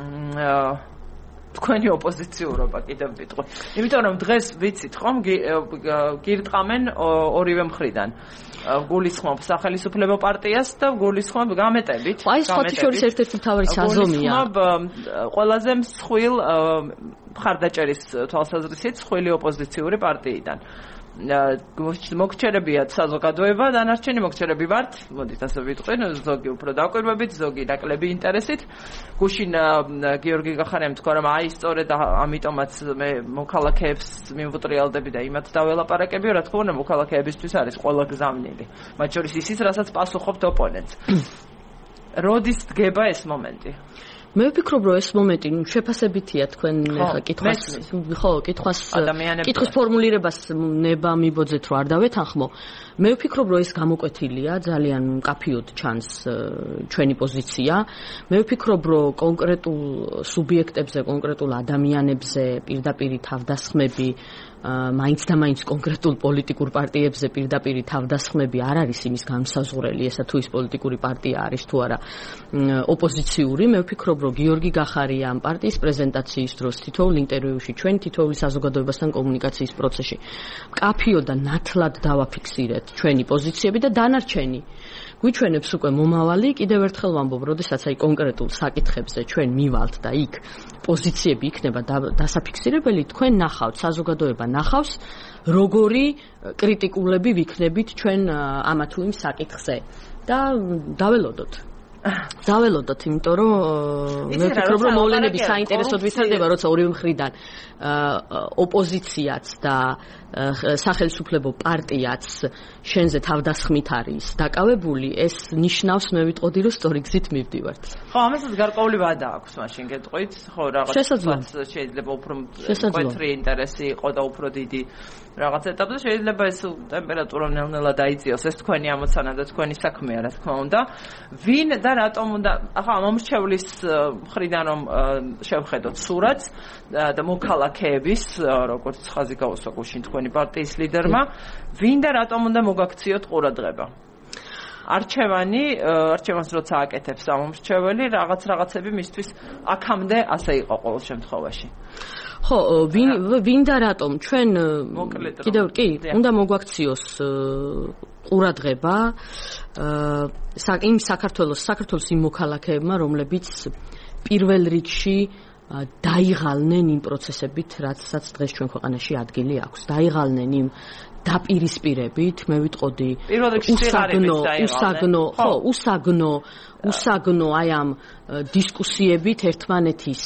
თქვენი ოპოზიციურობა კიდევ ვიტყვი. იმიტომ რომ დღეს ვიცით ხომ გირტყამენ ორივე მხრიდან. გულისხმობ სახელისუფლებო პარტიას და გულისხმობ გამეტებით. აი ხოთი შორის ერთ-ერთი მთავარი საზომია. გულისხმობ ყველაზე მსხვილ მხარდაჭერის თვალსაზრისით მსხვილი ოპოზიციური პარტიიდან. მოგჩერებიათ საზოგადოება, დანარჩენი მოგჩერები ვართ, მოდით ასე ვიტყვი, ზოგი უფრო დაკვირვებით, ზოგი ნაკლები ინტერესით. გუშინ გიორგი გახარიამ თქვა, რომ აი სწორედ ამიტომაც მე მოქალაქეებს მივუტრიალდები და იმათ დაველაპარაკები, რა თქმა უნდა, მოქალაქეებისთვის არის ყველა გზავნილი. მათ შორის ისიც, რასაც პასუხობთ ოპონენტს. როდის დგება ეს მომენტი? მე ვფიქრობ, რომ ეს მომენტი შეფასებითია თქვენ კითხვას, ხო, კითხვას კითხვის ფორმულირებას ნება მიბოძეთ, რომ არ დავეთანხმო. მე ვფიქრობ, რომ ეს გამოკვეთილია, ძალიან მკაფიოდ ჩანს ჩვენი პოზიცია. მე ვფიქრობ, რომ კონკრეტულ სუბიექტებზე, კონკრეტულ ადამიანებზე პირდაპირ თავდასხმები მაინც და მაინც კონკრეტულ პოლიტიკურ პარტიებზე პირდაპირ თავდასხმები არ არის იმის განმსაზღვრელი, ესა თუ ის პოლიტიკური პარტია არის თუ არა ოპოზიციური. მე ვფიქრობ, რომ გიორგი გახარია ამ პარტიის პრეზენტაციის დროს თითოეულ ინტერვიუში, ჩვენ თითოეული საზოგადოებასთან კომუნიკაციის პროცესში მკაფიოდ და ნათლად დავაფიქსირეთ ჩვენი პოზიციები და დანარჩენი გვიჩვენებს უკვე მომავალი, კიდევ ერთხელ ვამბობ, როდესაც აი კონკრეტულ საკითხებზე ჩვენ მივალთ და იქ პოზიციები იქნება დასაფიქსირებელი, თქვენ ნახავთ, საზოგადოება ნახავს, როგორი კრიტიკულები ვიქნებით ჩვენ ამა თუ იმ საკითხზე და დაველოდოთ. დაველოდოთ, იმიტომ რომ მე ვფიქრობ, რომ მოვლენები საინტერესოდ ვითარდება, როცა ორივე მხრიდან ოპოზიციაც და სახელმწიფო პარტიაც შენზე თავდასხმით არის დაკავებული, ეს ნიშნავს მე ვიტყოდი, რომ სწორი გზით მივდივართ. ხო, ამასაც გარკვეული ვადა აქვს მაშინ გეტყვით, ხო, რაღაც შეიძლება უფრო მკვეთრი ინტერესი იყო და უფრო დიდი რაღაც ეტაპზე შეიძლება ეს ტემპერატურა ნელ-ნელა დაიწიოს, ეს თქვენი ამოცანა და თქვენი საქმეა, რა თქმა უნდა. ვინ და რატომ უნდა, ახლა მომრჩევლის მხრიდან რომ შევხედოთ სურათს და მოქალაქეების, როგორც ხაზი გაუსვა გუშინ თქვენი პარტიის ლიდერმა, ვინ და რატომ უნდა მოგაქციოთ ყურადღება? არჩევანი, არჩევანს როცა აკეთებს ამომრჩეველი, რაღაც რაღაცები მისთვის აქამდე ასე იყო ყოველ შემთხვევაში. ხო, ვინ ვინ და რატომ ჩვენ კიდევ კი უნდა მოგვაქციოს ყურადღება იმ საქართველოს საქართველოს იმ მოქალაქეებმა, რომლებიც პირველ რიგში დაიღალნენ იმ პროცესებით, რაცაც დღეს ჩვენ ქვეყანაში ადგილი აქვს. დაიღალნენ იმ დაპირისპირებით, მე ვიტყოდი, უსაგნო, უსაგნო, ხო, უსაგნო, უსაგნო აი ამ დისკუსიებით ერთმანეთის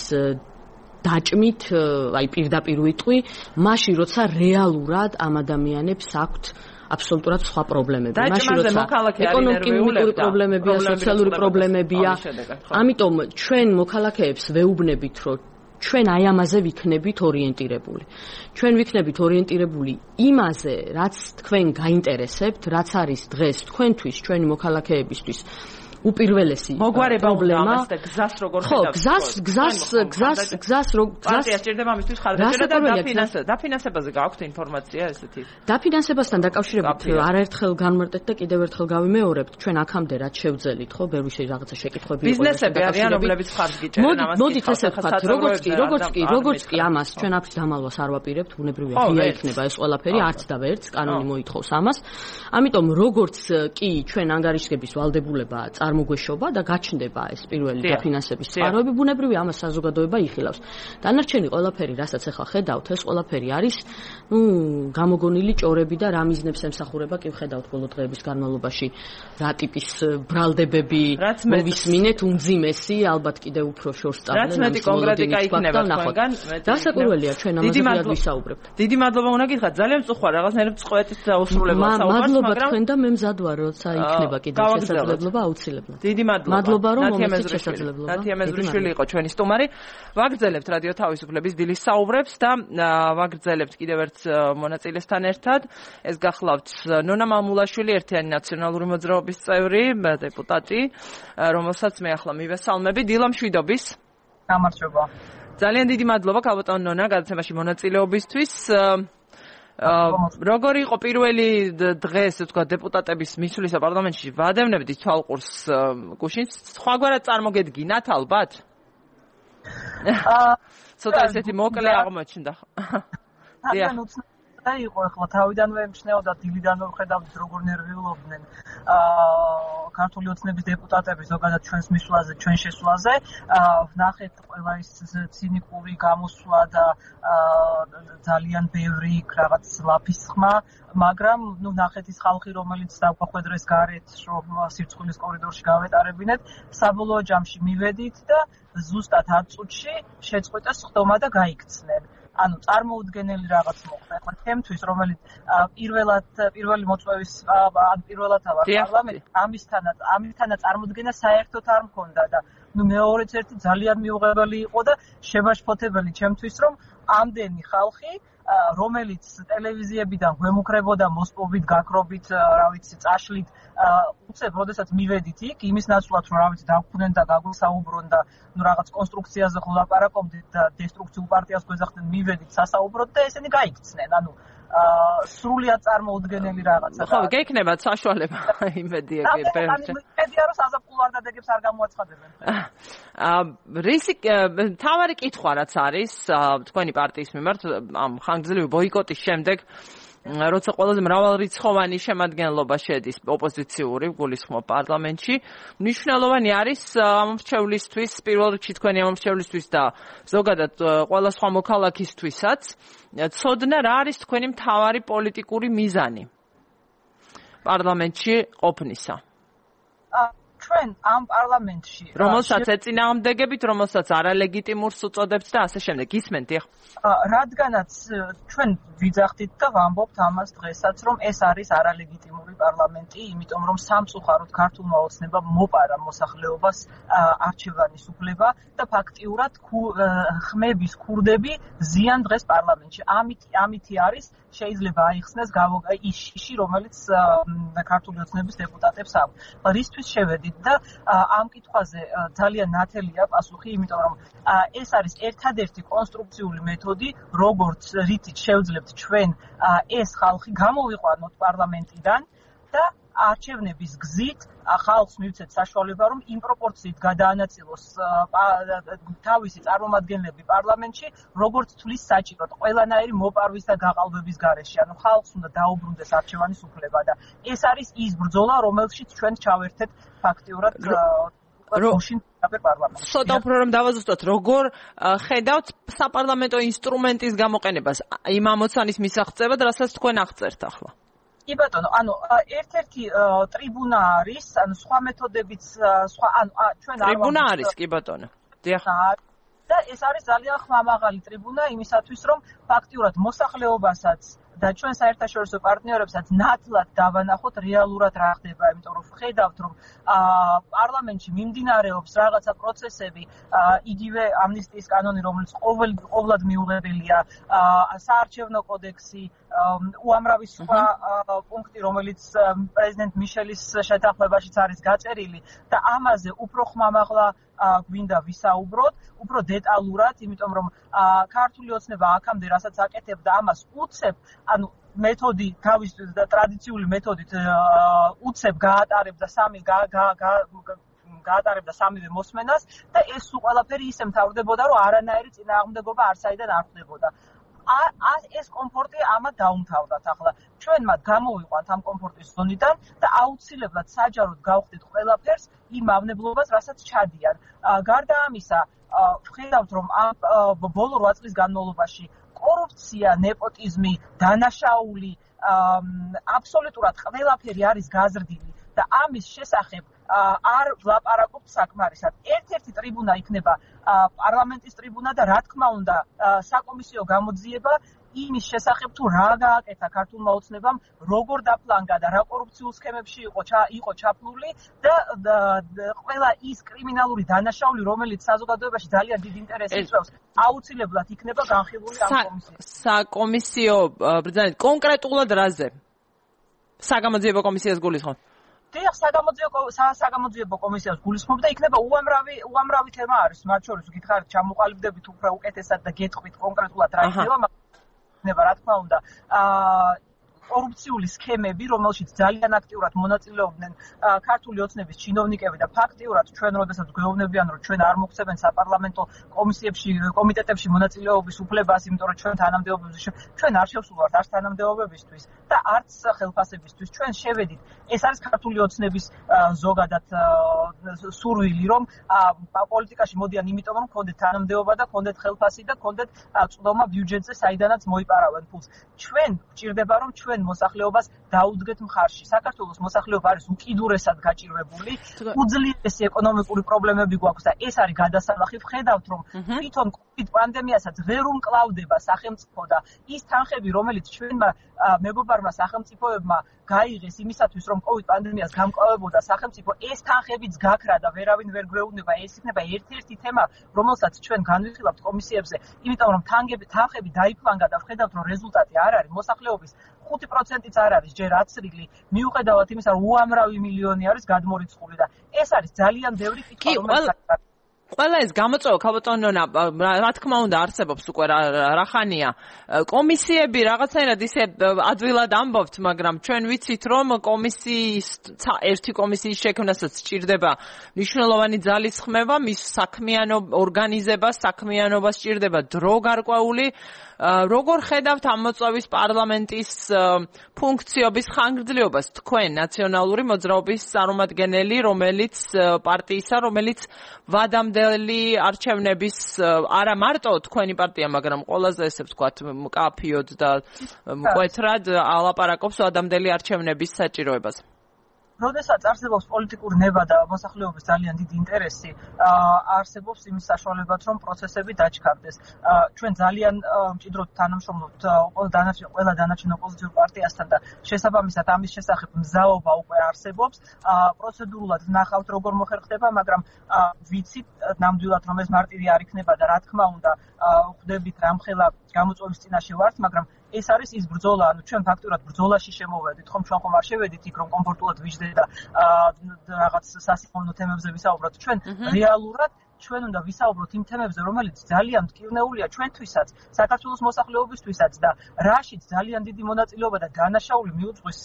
დაჭმით, აი პირდაპირ ვიტყვი, მაშინ როცა რეალურად ამ ადამიანებს აქვთ აბსოლუტურად სხვა პრობლემები. მაშინ როცა ეკონომიკური პრობლემებია, სოციალური პრობლემებია. ამიტომ ჩვენ მოქალაქეებს ვეუბნებით, რომ ჩვენ აი ამაზე ვიქნებით ორიენტირებული. ჩვენ ვიქნებით ორიენტირებული იმაზე, რაც თქვენ გაინტერესებთ, რაც არის დღეს თქვენთვის, ჩვენი მოქალაქეებისთვის უპირველესი პრობლემა. გზას როგორ ხო, გზას, გზას, გზას, გზას, გზას სჭირდება ამისთვის ხარჯები და დაფინანსება. დაფინანსებაზე გაქვთ ინფორმაცია ესეთი? დაფინანსებასთან დაკავშირებით არაერთხელ განმარტეთ და კიდევ ერთხელ გავიმეორებთ, ჩვენ აქამდე რაც შევძელით, ხო, ბევრი რაღაცა შეკითხვები იყო. ბიზნესები არიან, რომლებიც ხარჯ გიჭერენ ამას. მოდით ესე ვთქვათ, როგორც კი, როგორც კი, როგორც კი ამას ჩვენ აქ დამალვას არ ვაპირებთ, ბუნებრივია, ღია იქნება ეს ყველაფერი, არც და ვერც კანონი მოითხოვს ამას. ამიტომ როგორც კი ჩვენ ანგარიშგების ვალდებულება მოგვეშობა და გაჩნდება ეს პირველი დაფინანსების წყაროები, ბუნებრივია ამას საზოგადოება იხილავს. დანარჩენი ყველაფერი, რასაც ახლა ხედავთ, ეს ყველაფერი არის, ნუ, გამოგონილი ჭორები და რა მიზნებს ემსახურება, კი ვხედავთ ბოლო დღეების განმავლობაში რა ტიპის ბრალდებები მოვისმინეთ, უმძიმესი, ალბათ კიდევ უფრო შორს წავდნენ. რაც მეტი კონკრეტიკა იქნება თქვენგან, დასაკვირველია, ჩვენ ამაზე მეტად ვისაუბრებთ. დიდი მადლობა უნდა გითხრათ, ძალიან მწუხარ რაღაცნაირად წყვეტით და უსრულებლად საუბარს, მაგრამ მადლობა თქვენ და მე მზად ვარ, როცა იქნება კიდევ შესაძლებლობა აუცილებლად. დიდი მადლობა. მადლობა რომ მომეცით შესაძლებლობა. ნათია მეზრიშვილი იყო ჩვენი სტუმარი. ვაგრძელებთ რადიო თავისუფლების დილის საუბრებს და ვაგრძელებთ კიდევ ერთ მონაწილესთან ერთად. ეს გახლავთ ნონა მამულაშვილი, ერთიანი ნაციონალური მოძრაობის წევრი, დეპუტატი, რომელსაც მე ახლა მივესალმები. დილა მშვიდობის. გამარჯობა. ძალიან დიდი მადლობა ქალბატონ ნონა გადაცემაში მონაწილეობისთვის. როგორი იყო პირველი დღე, ესე ვთქვათ, დეპუტატების მისვლისა პარლამენტში? ვადევნებდით თვალყურს გუშინ, სხვაგვარად წარმოგედგინათ ალბათ? ცოტა ესეთი მოკლე აღმოჩნდა. დიახ. და იყო ახლა თავიდანვე მჩნეოდა, დილიდანვე ვხედავთ როგორ ნერვიულობდნენ აა ქართული ოცნების დეპუტატები ზოგადად ჩვენს მისვლაზე, ჩვენ შესვლაზე. ვნახეთ ყველა ის ცინიკური გამოსვლა და ძალიან ბევრი რაღაც ლაფის ხმა, მაგრამ ნუ ნახეთ ის ხალხი, რომელიც დაგვახვედრეს გარეთ, რომ სირცხვილის კორიდორში გავეტარებინეთ, საბოლოო ჯამში მივედით და ზუსტად ათ წუთში შეწყვიტეს ხდომა და გაიქცნენ. ანუ წარმოუდგენელი რაღაც მოხდა. ახლა ჩემთვის, რომელიც პირველად პირველი მოწვევის ან პირველად ავარ პარლამენტში, ამისთანაც ამისთანაც წარმოუდგენა საერთოდ არ მქონდა და ნუ მეორეც ერთი ძალიან მიუღებელი იყო და შემაშფოთებელი ჩემთვის, რომ ამდენი ხალხი, რომელიც ტელევიზიებიდან გვემუქრებოდა მოსპობით, გაქრობით, რა ვიცი, წაშლით, უცებ, როდესაც მივედით იქ, იმის ნაცვლად, რომ რა ვიცი, დავხვდნენ და გაგვისაუბრონ და ნუ რაღაც კონსტრუქციაზე ხო ლაპარაკობდით და დესტრუქციულ პარტიას გვეძახდნენ, მივედით სასაუბროდ და ესენი გაიქცნენ. ანუ სრულიად წარმოუდგენელი რაღაცა. ხო, გექნებათ საშუალება იმედი ეგ ბევრს. იმედია რომ საზაფხულო არდადეგებს არ გამოაცხადებენ. აა რისი თავარი კითხვა რაც არის თქვენი პარტიის მიმართ ამ ხანგრძლივი ბოიკოტის შემდეგ როცა ყველაზე მრავალრიცხოვანი შემადგენლობა შედის ოპოზიციური გულისხმობ პარლამენტში, მნიშვნელოვანი არის ამორჩევლისთვის, პირველ რიგში თქვენი ამორჩევლისთვის და ზოგადად ყველა სხვა მოქალაქისთვისაც, ცოდნა რა არის თქვენი მთავარი პოლიტიკური მიზანი პარლამენტში ყოფნისა. ჩვენ ამ პარლამენტში რომელსაც ეწინააღმდეგებით, რომელსაც არალეგიტიმურს უწოდებთ და ასე შემდეგ. გისმენთ, ეხ? რადგანაც ჩვენ ვიძახდით და ვამბობთ ამას დღესაც, რომ ეს არის არალეგიტიმური პარლამენტი, იმიტომ რომ სამწუხაროდ ქართულმა ოცნებამ მოპარა მოსახლეობას არჩევანის უფლება და ფაქტიურად ხმების ქურდები ზიან დღეს პარლამენტში. ამით ამითი არის შეიძლება აიხსნეს ის შიში, რომელიც ქართული ოცნების დეპუტატებს აქვს. რისთვის შევედით და ამ კითხვაზე ძალიან ნათელია პასუხი, იმიტომ რომ ეს არის ერთადერთი კონსტრუქციული მეთოდი, როგორც რითიც შევძლებთ ჩვენ ეს ხალხი გამოვიყვანოთ პარლამენტიდან და არჩევნების გზით ხალხს მივცეთ საშუალება, რომ იმ პროპორციით გადაანაწილოს თავისი წარმომადგენლები პარლამენტში, როგორც თulis საჭიროდ, ყველანაირი მოპარვის და გაყალბების გარეშე. ანუ ხალხს უნდა დაუბრუნდეს არჩევანის უფლება და ეს არის ის ბრძოლა, რომელშიც ჩვენ ჩავერთეთ ფაქტიურად როშინ პარლამენტში. ცოტა უფრო რომ დავაზუსტოთ, როგორ ხედავთ საპარლამენტო ინსტრუმენტის გამოყენებას იმ ამოცანის მისაღწევად, რასაც თქვენ აღწერთ ახლა? კი ბატონო, ანუ ერთ-ერთი ტრიბუნა არის, ანუ სხვა მეთოდებიც, სხვა ანუ ჩვენ არ ტრიბუნა არის, კი ბატონო. დიახ. და ეს არის ძალიან ხმამაღალი ტრიბუნა იმისათვის, რომ ფაქტიურად მოსახლეობასაც და ჩვენ საერთაშორისო პარტნიორებსაც ნათლად დავანახოთ რეალურად რა ხდება, იმიტომ რომ ხედავთ, რომ პარლამენტში მიმდინარეობს რაღაცა პროცესები, იგივე ამნისტიის კანონი, რომელიც ყოველდღიურად მიუღებელია, საარჩევნო კოდექსი, უამრავი სხვა პუნქტი, რომელიც პრეზიდენტ მიშელის შეთანხმებაშიც არის გაწერილი და ამაზე უფრო ხმამაღლა გვინდა ვისაუბროთ, უფრო დეტალურად, იმიტომ რომ ქართული ოცნება აქამდე რასაც აკეთებდა, ამას უცებ, ანუ მეთოდი თავის და ტრადიციული მეთოდით უცებ გაატარებდა სამი გაატარებდა სამივე მოსმენას და ეს სულ ყველაფერი ისე მთავრდებოდა, რომ არანაირი წინააღმდეგობა არ საიდან არ ხდებოდა. ეს კომფორტი ამათ დაუმთავრდათ ახლა. ჩვენ მათ გამოვიყვანთ ამ კომფორტის ზონიდან და აუცილებლად საჯაროდ გავხდით ყველაფერს იმ მავნებლობას, რასაც ჩადიან. გარდა ამისა, ვხედავთ, რომ ამ ბოლო რვა წლის განმავლობაში კორუფცია, ნეპოტიზმი, დანაშაული, აბსოლუტურად ყველაფერი არის გაზრდილი და ამის შესახებ არ ვლაპარაკობთ საკმარისად. ერთ-ერთი ტრიბუნა იქნება პარლამენტის ტრიბუნა და რა თქმა უნდა საკომისიო გამოძიება იმის შესახებ თუ რა გააკეთა ქართულმა ოცნებამ, როგორ დაფლანგა და რა კორუფციულ სქემებში იყო იყო ჩაფლული და ყველა ის კრიმინალური დანაშაული, რომელიც საზოგადოებაში ძალიან დიდ ინტერესს იწვევს, აუცილებლად იქნება განხილული ამ კომისიას. საკომისიო ბრძანეთ კონკრეტულად რაზე? საგამოძიებო კომისიას გულისხმობ? დიახ, საგამოძიებო კომისიას გულისხმობ და იქნება უამრავი უამრავი თემა არის, მათ შორის გითხარით, ჩამოყალიბდებით უფრო უკეთესად და გეტყვით კონკრეტულად რა იქნება, იქნება რა თქმა უნდა კორუფციული სქემები, რომელშიც ძალიან აქტიურად მონაწილეობდნენ ქართული ოცნების ჩინოვნიკები და ფაქტიურად ჩვენ როდესაც გვეუბნებიან, რომ ჩვენ არ მოგვცემენ საპარლამენტო კომისიებში, კომიტეტებში მონაწილეობის უფლებას, იმიტომ რომ ჩვენ თანამდებობებში ჩვენ არ შევსულვართ არც თანამდებობებისთვის და არც ხელფასებისთვის. ჩვენ შევედით. ეს არის ქართული ოცნების ზოგადად სურვილი, რომ პოლიტიკაში მოდიან იმიტომ, რომ ქონდეთ თანამდებობა და ქონდეთ ხელფასი და ქონდეთ წვდომა ბიუჯეტზე, საიდანაც მოიპარავენ ფულს. ჩვენ გვჭირდება, რომ ჩვენ მოსახლეობას დაუდგეთ მხარში. საქართველოს მოსახლეობა არის უკიდურესად გაჭირვებული, უძლიერესი ეკონომიკური პრობლემები გვაქვს და ეს არის გადასალახი. ვხედავთ, რომ თვითონ კოვიდ პანდემიასაც ვერ უმკლავდება სახელმწიფო და ის თანხები, რომელიც ჩვენმა მეგობარმა სახელმწიფოებმა გაიღეს იმისათვის, რომ კოვიდ პანდემიას გამკლავებოდა სახელმწიფო, ეს თანხებიც გაქრა და ვერავინ ვერ გვეუბნება. ეს იქნება ერთ-ერთი თემა, რომელსაც ჩვენ განვიხილავთ კომისიებზე, იმიტომ რომ თანხები დაიფლანგა და ვხედავთ, რომ რეზულტატი არ არის მოსახლეობის ხუთი პროცენტიც არ არის ჯერ აცრილი, მიუხედავად იმისა, რომ უამრავი მილიონი არის გადმორიცხული და ეს არის ძალიან ბევრი კითხვა, რომელიც ყველა ეს გამოწვევა ქალბატონონა რა თქმა უნდა არსებობს უკვე რა ხანია კომისიები რაღაცნაირად ისე ადვილად ამბობთ მაგრამ ჩვენ ვიცით რომ კომისიის ერთი კომისიის შექმნასაც სჭირდება მნიშვნელოვანი ძალისხმევა მის საქმიანო ორგანიზება საქმიანობა სჭირდება დრო გარკვეული როგორ ხედავთ ამ მოწვევის პარლამენტის ფუნქციების ხანგრძლივობას თქვენ ნაციონალური მოძრაობის წარმომადგენელი რომელიც პარტიისა რომელიც ვადამდელი არჩევნების არა მარტო თქვენი პარტია მაგრამ ყველაზე ესე ვთქვათ მკაფიოდ და მკვეთრად ალაპარაკობს ვადამდელი არჩევნების საჭიროებას როდესაც არსებობს პოლიტიკური ნება და მოსახლეობის ძალიან დიდი ინტერესი, არსებობს იმის საშუალებაც, რომ პროცესები დაჩქარდეს. ჩვენ ძალიან მჭიდროდ თანამშრომლობთ ყველა დანარჩენ ოპოზიციურ პარტიასთან და შესაბამისად ამის შესახებ მზაობა უკვე არსებობს. პროცედურულად ვნახავთ, როგორ მოხერხდება, მაგრამ ვიცით ნამდვილად, რომ ეს მარტივი არ იქნება და რა თქმა უნდა, ხვდებით რამხელა გამოწვევის წინაშე ვართ, მაგრამ ეს არის ის ბრძოლა, ანუ ჩვენ ფაქტურად ბრძოლაში შემოვედით, ხომ ჩვენ ხომ არ შევედით იქ რომ კომფორტულად ვიждდეთ და რაღაც სასიამოვნო თემებზე ვისაუბროთ. ჩვენ რეალურად ჩვენ უნდა ვისაუბროთ იმ თემებზე, რომელიც ძალიან მტკივნეულია ჩვენთვისაც, საქართველოს მოსახლეობისთვისაც და რაშიც ძალიან დიდი მონაწილეობა და დანაშაული მიუძღვის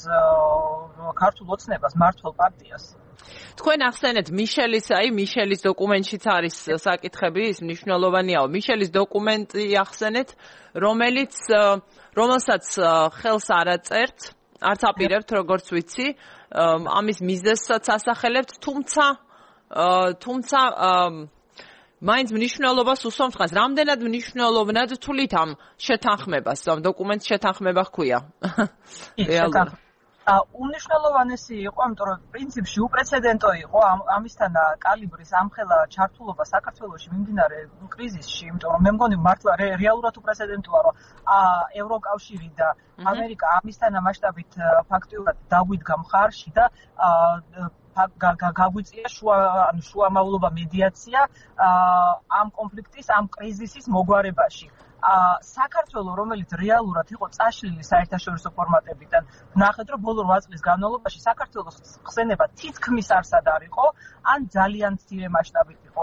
ქართულ ოცნებას, მმართველ პარტიას. თქვენ ახსენეთ მიშელის, აი მიშელის დოკუმენტშიც არის საკითხები, ის მნიშვნელოვანია. მიშელის დოკუმენტი ახსენეთ, რომელიც რომელსაც ხელს არ აწერთ, არც აპირებთ, როგორც ვიცი, ამის მიზეზსაც ასახელებთ, თუმცა თუმცა მაინც მნიშვნელობას უსვამთ ხაზს. რამდენად მნიშვნელოვნად თulit ამ შეთანხმებას, ამ დოკუმენტს შეთანხმება ჰქვია? რეალურად უნიშნელოვანესი იყო, იმიტომ რომ პრინციპში უპრეცედენტო იყო ამისთან კალიბრის ამხელა ჩართულობა საქართველოში მიმდინარე კრიზისში, იმიტომ რომ მე მგონი მართლა რეალურად უპრეცედენტოა, რომ ევროკავშირი და ამერიკა ამისთან მასშტაბით ფაქტიურად დაგვიდგა მხარში და გაგვიწია შუა ანუ შუამავლობა მედიაცია ამ კონფლიქტის, ამ კრიზისის მოგვარებაში. საქართველოს რომელიც რეალურად იყო წაშლილი საერთაშორისო ფორმატებიდან, ვნახეთ რომ ბოლო რვა წლის განმავლობაში საქართველოს ხსენება თითქმის არსად არ იყო, ან ძალიან მცირე მასშტაბით იყო.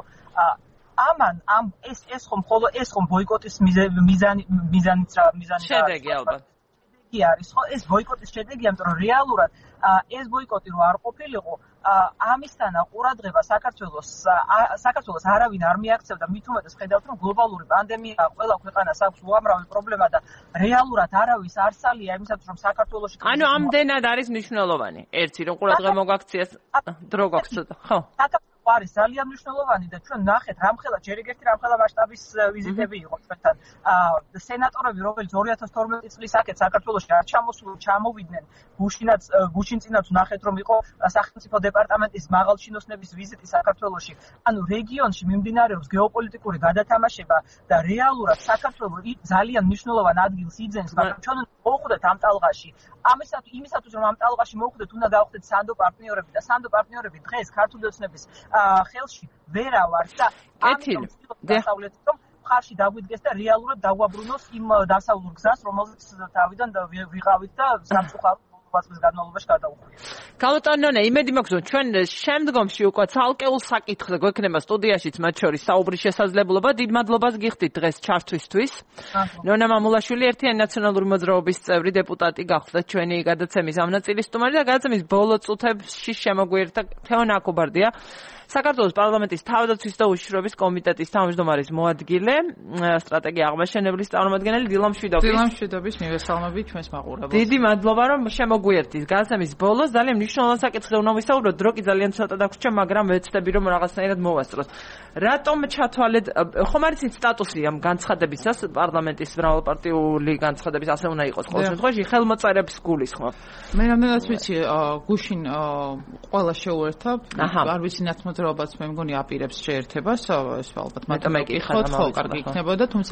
ამან ამ ეს ეს ხომ ხოლო ეს ხომ ბოიკოტის მიზანი მიზანიც რა მიზანი შედეგი ალბათ. შედეგი არის ხო? ეს ბოიკოტის შედეგია, იმიტომ რომ რეალურად ეს ბოიკოტი რო არ ყოფილიყო, ამისთან ყურადღება საქართველოს საქართველოს არავინ არ მიაქცევდა, მით უმეტეს ხედავთ რომ გლობალური პანდემია ყველა ქვეყანას აქვს უამრავი პრობლემა და რეალურად არავის არ სალია იმისათვის რომ საქართველოში ანუ ამდენად არის მნიშვნელოვანი. ერთი რომ ყურადღება მოგაქციეს დრო გაქვს ცოტა, ხო? არის ძალიან მნიშვნელოვანი და ჩვენ ნახეთ რამხელა ჯერ ეგერთი რამხელა მასშტაბის ვიზიტები იყო ჩვენთან. სენატორები რომელიც ორი ათას თორმეტი წლის აქეთ საქართველოში არ ჩამოსულან ჩამოვიდნენ, გუშინაც გუშინწინაც ნახეთ რომ იყო სახელმწიფო დეპარტამენტის მაღალჩინოსნების ვიზიტი საქართველოში. ანუ რეგიონში მიმდინარეობს გეოპოლიტიკური გადათამაშება და რეალურად საქართველოს ძალიან მნიშვნელოვან ადგილს იძენს, მაგრამ ჩვენ მოხვდეთ ამ ტალღაში. ამისათვის იმისათვის რომ ამ ტალღაში მოხვდეთ, უნდა გავხდეთ სანდო პარტნიორები და სანდო პარტნიორები დღეს ქართული ოცნების ხელში ვერა ვართ და ამიტომ დასავლეთით რომ ხარში დაგვიდგეს და რეალურად დაგვაბრუნოს იმ დასავლურ გზას, რომელზეც თავიდან ვიყავით და სამწუხაროდ ბაზრის განმავლობაში გადაუხვია. ქალბატონონა, იმედი მაქვს, რომ ჩვენ შემდგომში უკვე ცალკეულ საკითხზე გვექნება სტუდიაშიც მათ შორის საუბრის შესაძლებლობა. დიდ მადლობას გიხდით დღეს ჩართვისთვის. ნონა მამულაშვილი, ერთიანი ნაციონალური მოძრაობის წევრი დეპუტატი გახლდათ ჩვენი გადაცემის ამ ნაწილის სტუმარი და გადაცემის ბოლო წუთებში შემოგვიერთდა თეონა აკუბარდია, საქართველოს პარლამენტის თავდაცვის და უშიშროების კომიტეტის თავმჯდომარის მოადგილე, სტრატეგია აღმაშენებლის წარმომადგენელი დილამ შვიდობის. დილამ შვიდობის მივესალმებით ჩვენს მაყურებელს. დიდი მადლობა რომ შემოგვიერთით გადაცემის ბოლოს. ძალიან მნიშვნელოვანი საკითხზე უნდა ვისაუბროთ, დრო კი ძალიან ცოტა დაგვრჩა, მაგრამ ვეცდები რომ რაღაცნაირად მოვასწროთ. რატომ ჩათვალეთ, ხომ არ იცით სტატუსი ამ განცხადებისას, პარლამენტის მრავალპარტიული განცხადების ასე უნდა იყოს ყოველ შემთხვევაში ხელმოწერების გულისხმობ. მე რამდენად ვიცი, გუშინ ყველა შეუერთა, არ ვიცი ნაცმოძრაობაც მე მგონი აპირებს შეერთებას, ეს ალბათ მათმა იკითხოთ, ხო, კარგი იქნებოდა, თუმცა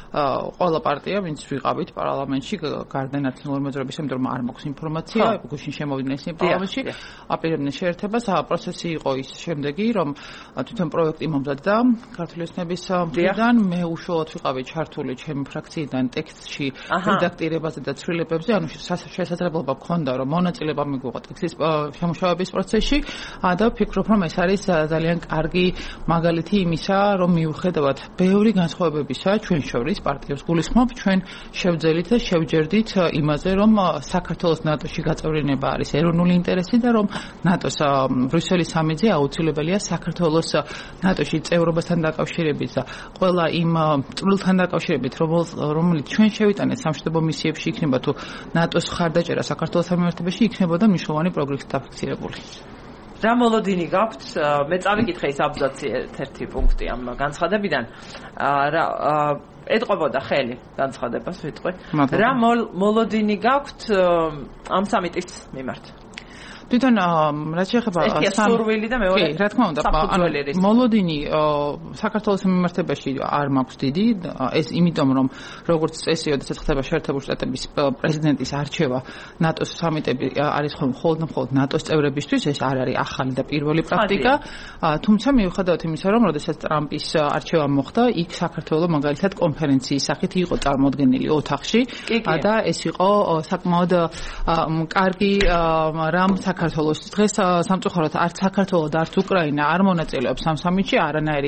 ყველა პარტია, ვინც ვიყავით პარლამენტში, გარდა ნაციონალური მოძრაობის, იმიტომ რომ არ მაქვს ინფორმაცია, გუშინ შემოვიდნენ ისინი პარლამენტში, აპირებდნენ შეერთებას. პროცესი იყო ის შემდეგი, რომ თვითონ პროექტი მომზადდა ქართული ოცნების მხრიდან, მე უშუალოდ ვიყავი ჩართული ჩემი ფრაქციიდან ტექსტში რედაქტირებაზე და ცვლილებებზე, ანუ შესაძლებლობა მქონდა, რომ მონაწილეობა მიგვიღო ტექსტის შემუშავების პროცესში და ვფიქრობ, რომ ეს არის ძალიან კარგი მაგალითი იმისა, რომ მიუხედავად ბევრი განსხვავებებისა ჩვენ შორის პარტიებს გულისხმობ, ჩვენ შევძელით და შევჯერდით იმაზე, რომ საქართველოს ნატოში გაწევრიანება არის ეროვნული ინტერესი და რომ ნატოს ბრიუსელის სამიძე აუცილებელია საქართველოს ნატოში წევრობასთან დაკავშირებით და ყველა იმ წვლილთან დაკავშირებით, რომელიც ჩვენ შევიტანეთ სამშვიდობო მისიებში იქნება თუ ნატოს ხარდაჭერა საქართველოს სამართლებაში იქნებოდა მნიშვნელოვანი პროგრესი დაფიქსირებული. რა მოლოდინი გაქვთ? მე წავიკითხე ის აბზაცი ერთ-ერთი პუნქტი ამ განცხადებიდან. რა ეტყობოდა ხელი განცხადებას ვიტყვი. რა მოლოდინი გაქვთ ამ სამიტის მიმართ? თვითონ რაც შეეხება სურვილი და მეორე რა თქმა უნდა მოლოდინი საქართველოს მიმართებაში არ მაქვს დიდი ეს იმიტომ რომ როგორც წესი როდესაც ხდება შეერთებული შტატების პრეზიდენტის არჩევა ნატოს სამიტები არის მხოლოდ მხოლოდ ნატოს წევრებისთვის ეს არ არის ახალი და პირველი პრაქტიკა თუმცა მიუხედავად იმისა რომ როდესაც ტრამპის არჩევა მოხდა იქ საქართველოს მაგალითად კონფერენციის სახით იყო წარმოდგენილი ოთახში და ეს იყო საკმაოდ კარგი რამ საქართველოს დღეს სამწუხაროდ არც საქართველოს და არც უკრაინა არ მონაწილეობს ამ სამიტში არანაირი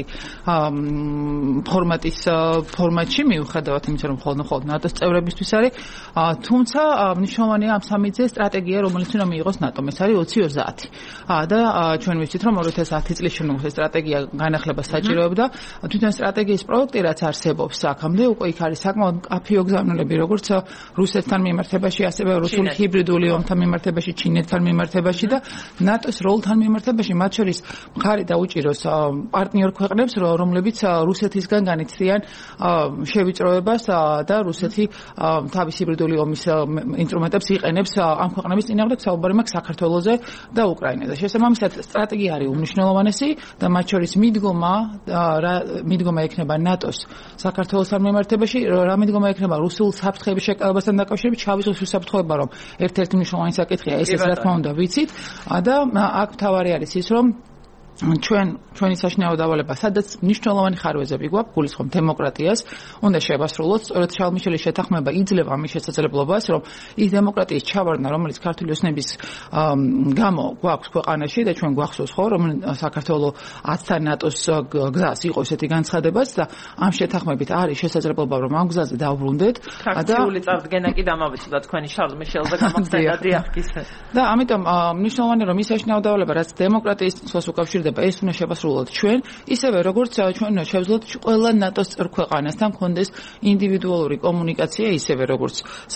ფორმატის ფორმატში მიუხედავად იმისა რომ მხოლოდ მხოლოდ ნატოს წევრებისთვის არის თუმცა მნიშვნელოვანია ამ სამიტზე სტრატეგია რომელიც უნდა მიიღოს ნატომ ეს არის ოცი ოცდაათი და ჩვენ ვიცით რომ ორი ათას ათი წლის შემდეგ ეს სტრატეგია განახლებას საჭიროებდა თვითონ სტრატეგიის პროექტი რაც არსებობს აქამდე უკვე იქ არის საკმაოდ კაფე ოგზავნილები როგორც რუსეთთან მიმართებაში ასევე რუსული ჰიბრიდული ომთან მიმართებაში ჩინეთთან მიმართებაში და ნატოს როლთან მიმართებაში მათ შორის მხარი დაუჭიროს პარტნიორ ქვეყნებს რომლებიც რუსეთისგან განიცდიან შევიწროებას და რუსეთი თავის ჰიბრიდული ომის ინსტრუმენტებს იყენებს ამ ქვეყნების წინააღმდეგ საუბარი მაქვს საქართველოზე და უკრაინაზე. შესაბამისად სტრატეგია არის უმნიშვნელოვანესი და მათ შორის მიდგომა მიდგომა ექნება ნატოს საქართველოსთან მიმართებაში რა მიდგომა ექნება რუსულ საფრთხეების შეკავებასთან დაკავშირებით ჩავისხოს უსაფრთხოება რომ ერთ-ერთი მნიშვნელოვანი საკითხია ეს რა თქმა უნდა ვიცით და აქ თავარი არის ის რომ ჩვენ ჩვენი საშინაო დავალება სადაც მნიშვნელოვანი ხარვეზები გვაქვს გულისხმობ დემოკრატიას უნდა შევასრულოთ სწორედ შარლ მიშელის შეთანხმება იძლევა ამის შესაძლებლობას რომ ის დემოკრატიის ჩავარდნა რომელიც ქართული ოცნების გამო გვაქვს ქვეყანაში და ჩვენ გვახსოვს ხო რომ საქართველოს ათთან ნატოს გზას იყო ესეთი განცხადებაც და ამ შეთანხმებით არის შესაძლებლობა რომ ამ გზაზე დავბრუნდეთ და ფაქტიული წარდგენა კი დამავიწყდა თქვენი შარლ მიშელზე გამახსენდა დიახ ისე და ამიტომ მნიშვნელოვანია რომ ის საშინაო დავალება რაც დემოკრატიის მსვლელს უკავშირდება ეს უნდა შევასრულოთ ჩვენ ისევე როგორც ჩვენ უნდა შევძლოთ ყველა ნატოს წევრ ქვეყანასთან კონდეს ინდივიდუალური კომუნიკაცია ისევე როგორც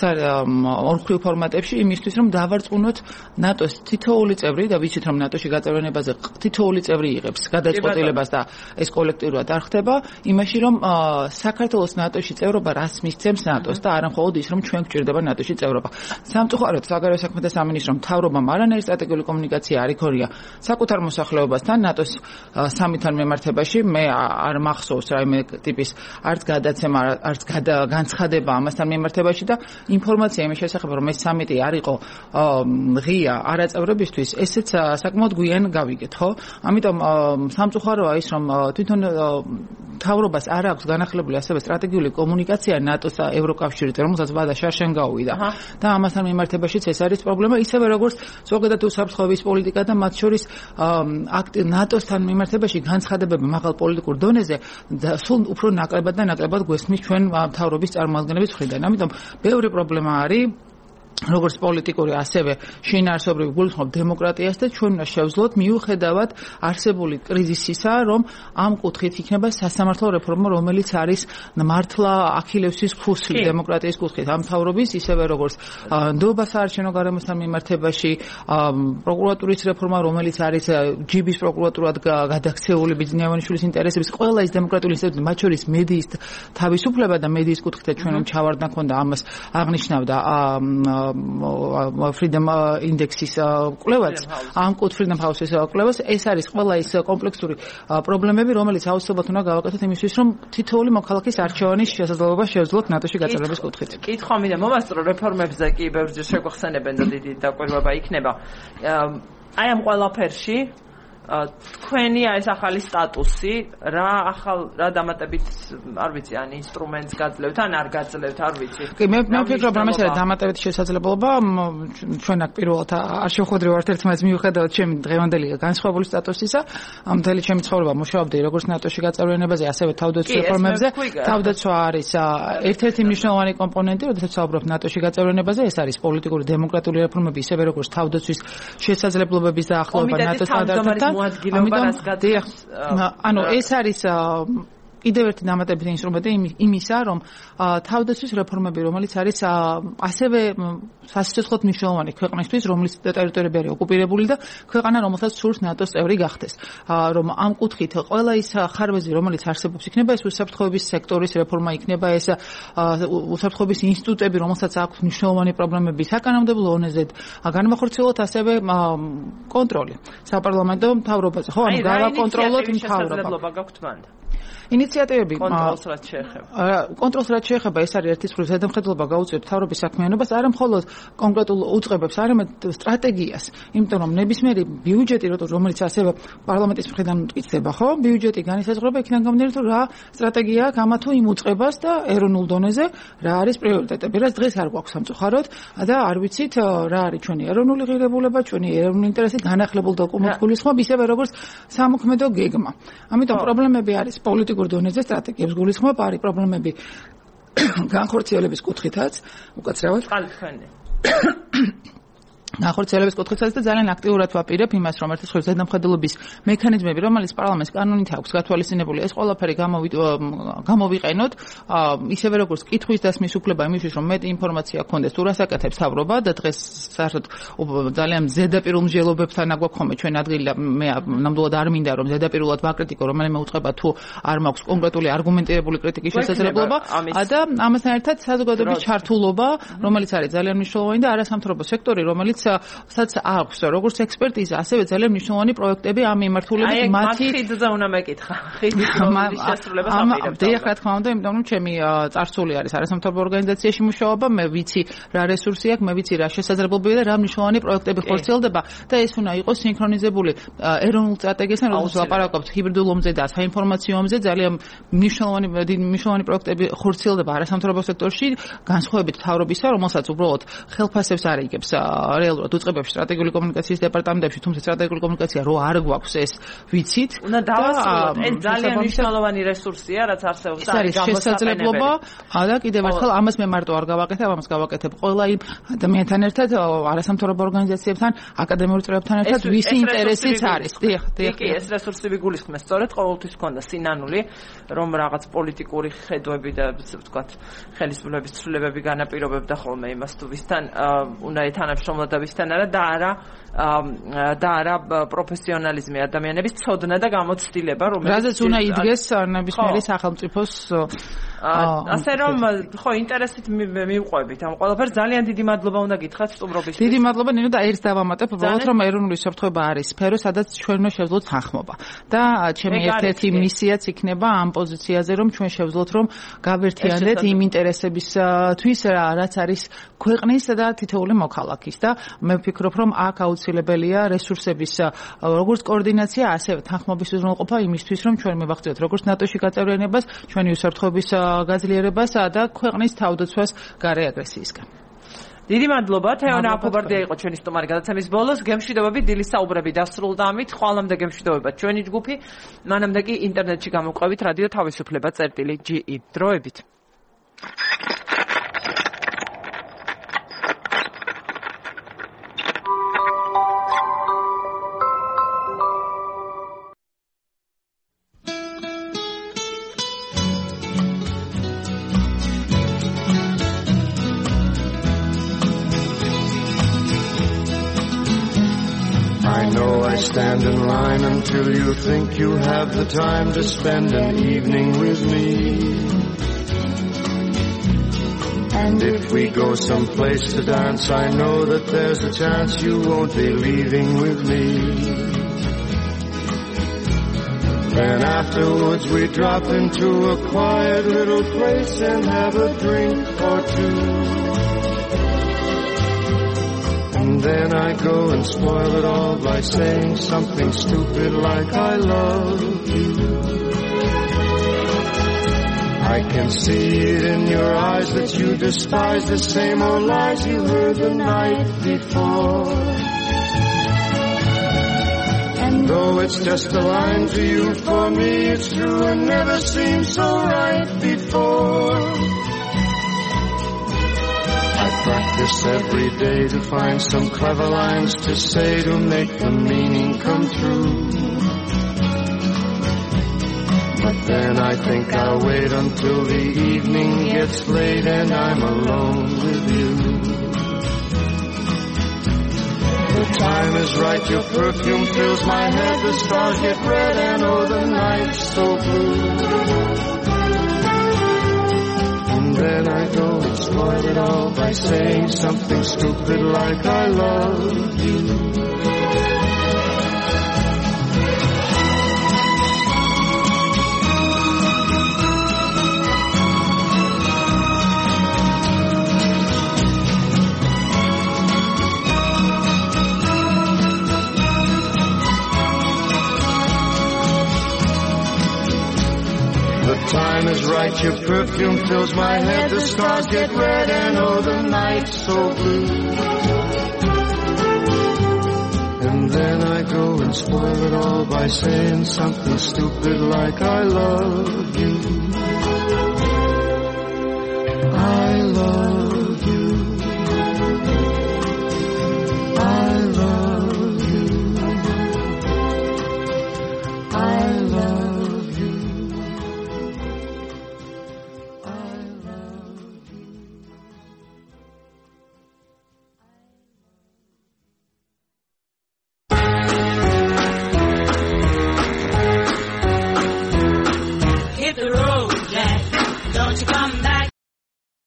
ორხრივ ფორმატებში იმისთვის რომ დავარწმუნოთ ნატოს თითოეული წევრი და ვიცით რომ ნატოში გაწევრიანებაზე თითოეული წევრი იღებს გადაწყვეტილებას და ეს კოლექტიურად არ ხდება იმაში რომ საქართველოს ნატოში წევრობა რას მისცემს ნატოს და არა მხოლოდ ის რომ ჩვენ გვჭირდება ნატოში წევრობა სამწუხაროდ საგარეო საქმეთა სამინისტრომ მთავრობამ არანაირი სტრატეგიული კომუნიკაცია არ იქორია საკუთარ მოსახლეობასთან ნატოს სამიტთან მიმართებაში მე არ მახსოვს რაიმე ტიპის არც გადაცემა არც განცხადება ამასთან მიმართებაში და ინფორმაცია იმის შესახებ რომ ეს სამიტი არ იყო ღია არაწევრებისთვის ესეც საკმაოდ გვიან გავიგეთ ხო ამიტომ სამწუხაროა ის რომ თვითონ მთავრობას არ აქვს განახლებული ასევე სტრატეგიული კომუნიკაცია ნატოს და ევროკავშირით რომელსაც ვადა შარშენ გაუვიდა და ამასთან მიმართებაშიც ეს არის პრობლემა ისევე როგორც ზოგადად უსაფრთხოების პოლიტიკა და მათ შორის აქტი ნატოსთან მიმართებაში განცხადებები მაღალ პოლიტიკურ დონეზე სულ უფრო ნაკლებად და ნაკლებად გვესმის ჩვენ მთავრობის წარმომადგენლების მხრიდან. ამიტომ ბევრი პრობლემა არის როგორც პოლიტიკური ასევე შინაარსობრივი გულისხმობ დემოკრატიას და ჩვენ უნდა შევძლოთ მიუხედავად არსებული კრიზისისა რომ ამ კუთხით იქნება სასამართლო რეფორმა რომელიც არის მართლა აქილევსის ქუსლი დემოკრატიის კუთხით ამ მთავრობის ისევე როგორც ნდობა საარჩევნო გარემოსთან მიმართებაში პროკურატურის რეფორმა რომელიც არის ჯიბის პროკურატურად გადაქცეული ბიზნიავანიშვილის ინტერესების ყველა ის დემოკრატიული ინსტიტუტი მათ შორის მედიის თავისუფლება და მედიის კუთხით ჩვენ ჩავარდნა ქონდა ამას აღნიშნავდა Freedom Index-ის კვლევაც, ამ კუთხით Freedom House-ის კვლევას, ეს არის ყველა ის კომპლექსური პრობლემები, რომელიც აუცილებლად უნდა გავაკეთოთ იმისთვის, რომ თითოეული მოქალაქის არჩევანის შესაძლებლობა შევძლოთ ნატოში გაწევრების კუთხით. კითხვა მინდა მომასწრო რეფორმებზე კი ბევრჯერ შეგვახსენებენ და დიდი დაკვირვება იქნება. აი ამ ყველაფერში თქვენი ეს ახალი სტატუსი რა ახალ რა დამატებით არ ვიცი ან ინსტრუმენტს გაძლევთ ან არ გაძლევთ არ ვიცი კი მე მე ვფიქრობ რომ ეს არის დამატებითი შესაძლებლობა ჩვენ აქ პირველად არ შევხვედრი ვართ ერთმანეთს მიუხედავად ჩემი დღევანდელი განსხვავებული სტატუსისა ამ მთელი ჩემი ცხოვრება მუშაობდი როგორც ნატოში გაწევრიანებაზე ასევე თავდაცვის რეფორმებზე თავდაცვა არის ერთ-ერთი მნიშვნელოვანი კომპონენტი როდესაც ვსაუბრობთ ნატოში გაწევრიანებაზე ეს არის პოლიტიკური დემოკრატიული რეფორმები ისევე როგორც თავდაცვის შესაძლებლობების დაახლოება ნატოს სტანდარტებთან ანუ ეს არის კიდევ ერთი დამატებითი ინსტრუმენტი იმისა, რომ თავდაცვის რეფორმები, რომელიც არის ასევე სასიცოცხლოდ მნიშვნელოვანი ქვეყნისთვის, რომლის ტერიტორიები არის ოკუპირებული და ქვეყანა, რომელსაც სურს ნატოს წევრი გახდეს. რომ ამ კუთხით ყველა ის ხარვეზი, რომელიც არსებობს, იქნება ეს უსაფრთხოების სექტორის რეფორმა, იქნება ეს უსაფრთხოების ინსტიტუტები, რომელსაც აქვს მნიშვნელოვანი პრობლემები საკანონმდებლო დონეზე, განმახორციელოთ ასევე კონტროლი საპარლამენტო მთავრობაზე. ხო, ანუ გავაკონტროლოთ მთავრობა. გაქვთ მანდ? ინიციატივები კონტროლს რაც შეეხება. კონტროლს რაც შეეხება, ეს არის ერთის მხრივ ზედამხედველობა გაუწევთ მთავრობის საქმიანობას, არა მხოლოდ კონკრეტულ უწყებებს, არამედ სტრატეგიას, იმიტომ რომ ნებისმიერი ბიუჯეტი, რომელიც ასევე პარლამენტის მხრიდან მტკიცდება, ხო? ბიუჯეტი განისაზღვრება იქიდან გამომდინარე, თუ რა სტრატეგია აქვს ამა თუ იმ უწყებას და ეროვნულ დონეზე რა არის პრიორიტეტები, რაც დღეს არ გვაქვს სამწუხაროდ და არ ვიცით რა არის ჩვენი ეროვნული ღირებულება, ჩვენი ეროვნული ინტერესი, განახლებულ დოკუმენტს გულისხმობ, ისევე როგორც სამოქმედო გეგმა. ამიტომ პრობლემები არის პოლიტიკური დონეზე სტრატეგიებს გულისხმობ, არის პრობლემები განხორციელების კუთხითაც, უკაცრავად. წყალქვენი. განხორციელების კუთხითაც და ძალიან აქტიურად ვაპირებ იმას, რომ ერთის მხრივ ზედამხედველობის მექანიზმები, რომელიც პარლამენტს კანონით აქვს გათვალისწინებული, ეს ყველაფერი გამოვიყენოთ, ისევე როგორც კითხვის დასმის უფლება იმისთვის, რომ მეტი ინფორმაცია გქონდეს, თუ რას აკეთებს მთავრობა და დღეს საერთოდ ძალიან ზედაპირულ მსჯელობებთან აგვაქვს ხოლმე ჩვენ ადგილი და მე ნამდვილად არ მინდა რომ ზედაპირულად ვაკრიტიკო რომელიმე უწყება თუ არ მაქვს კონკრეტული არგუმენტირებული კრიტიკის შესაძლებლობა და ამასთან ერთად საზოგადოების ჩართულობა, რომელიც არის ძალიან მნიშვნელოვანი და არასამთავრობო სექტორი, რომელიც სადაც აქვს როგორც ექსპერტიზა, ასევე ძალიან მნიშვნელოვანი პროექტები ამ მიმართულებით მათი ხიდზე უნდა მეკითხა. ხიდის შესრულება საპირებდა. დიახ, რა თქმა უნდა, იმიტომ რომ ჩემი წარსული არის არასამთავრობო ორგანიზაციაში მუშაობა, მე ვიცი რა რესურსი აქვს, მე ვიცი რა შესაძლებლობები და რა მნიშვნელოვანი პროექტები ხორციელდება და ეს უნდა იყოს სინქრონიზებული ეროვნულ სტრატეგიასთან, როგორც ლაპარაკობთ ჰიბრიდულ ომზე და საინფორმაციო ომზე, ძალიან მნიშვნელოვანი მნიშვნელოვანი პროექტები ხორციელდება არასამთავრობო სექტორში, განსხვავებით მთავრობისა, რომელსაც უბრალოდ ხელფასებს არიგებს რეალურად უწყებებში სტრატეგიული კომუნიკაციის დეპარტამენტებში, თუმცა სტრატეგიული კომუნიკაცია რო არ გვაქვს ეს ვიცით. უნდა დავასრულოთ, ეს ძალიან მნიშვნელოვანი რესურსია, რაც არსებობს და არის შესაძლებლობა, და კიდევ ერთხელ ამას მე მარტო არ გავაკეთებ, ამას გავაკეთებ ყველა იმ ადამიანთან ერთად, არასამთავრობო ორგანიზაციებთან, აკადემიურ წევრებთან ერთად, ვისი ინტერესიც არის. დიახ, დიახ. კი, ეს რესურსები გულისხმეს, სწორედ ყოველთვის ქონდა სინანული, რომ რაღაც პოლიტიკური ხედვები და ვთქვათ, ხელისუფლების ცვლილებები განაპირობებდა ხოლმე იმას თუ ვისთან უნდა ეთანამშრომლოთ და ვისთან არა და არა და არა პროფესიონალიზმი ადამიანების ცოდნა და გამოცდილება, რომელიც რაზეც უნდა იდგეს ნებისმიერი სახელმწიფოს ასე რომ ხო ინტერესით მივყვებით ამ ყველაფერს. ძალიან დიდი მადლობა უნდა გითხრათ სტუმრობისთვის. დიდი მადლობა ნინო და ერთს დავამატებ, უბრალოდ რომ ეროვნული უსაფრთხოება არის სფერო, სადაც ჩვენ უნდა შევძლოთ თანხმობა. და ჩემი ერთ-ერთი მისიაც იქნება ამ პოზიციაზე, რომ ჩვენ შევძლოთ რომ გავერთიანდეთ იმ ინტერესებისთვის, რაც არის ქვეყნის და თითოეული მოქალაქის და მე ვფიქრობ, რომ აქ აუცილებელია რესურსების როგორც კოორდინაცია, ასევე თანხმობის უზრუნველყოფა იმისთვის, რომ ჩვენ მივახციოთ როგორც ნატოში გაწევრიანებას, ჩვენი უსაფრთხოების გაძლიერებას და ქვეყნის თავდაცვას გარე აგრესიისგან. დიდი მადლობა, თეონა აფუბარდია იყო ჩვენი სტუმარი გადაცემის ბოლოს. გემშვიდობები, დილის საუბრები დასრულდა ამით. ხვალამდე გემშვიდობებად ჩვენი ჯგუფი. მანამდე კი ინტერნეტში გამოვყვებით რადიო თავისუფლება წერტილი ჯი ი. დროებით. Stand in line until you think you have the time to spend an evening with me. And if we go someplace to dance, I know that there's a chance you won't be leaving with me. Then afterwards we drop into a quiet little place and have a drink or two. And And then I go and spoil it all by saying something stupid like I love you. I can see it in your eyes that you despise the same old lies you heard the night before. And though it's just a line to you, for me it's true and never seemed so right before. I practice every day to find some clever lines to say to make the meaning come true. But then I think I'll wait until the evening gets late and I'm alone with you. The time is right, your perfume fills my head, the stars get red and oh the night's so blue. And then I go and spoil it all by saying something stupid like I love you. The time is right, your perfume fills my head, the stars get red and oh the night's so blue. And then I go and spoil it all by saying something stupid like I love you.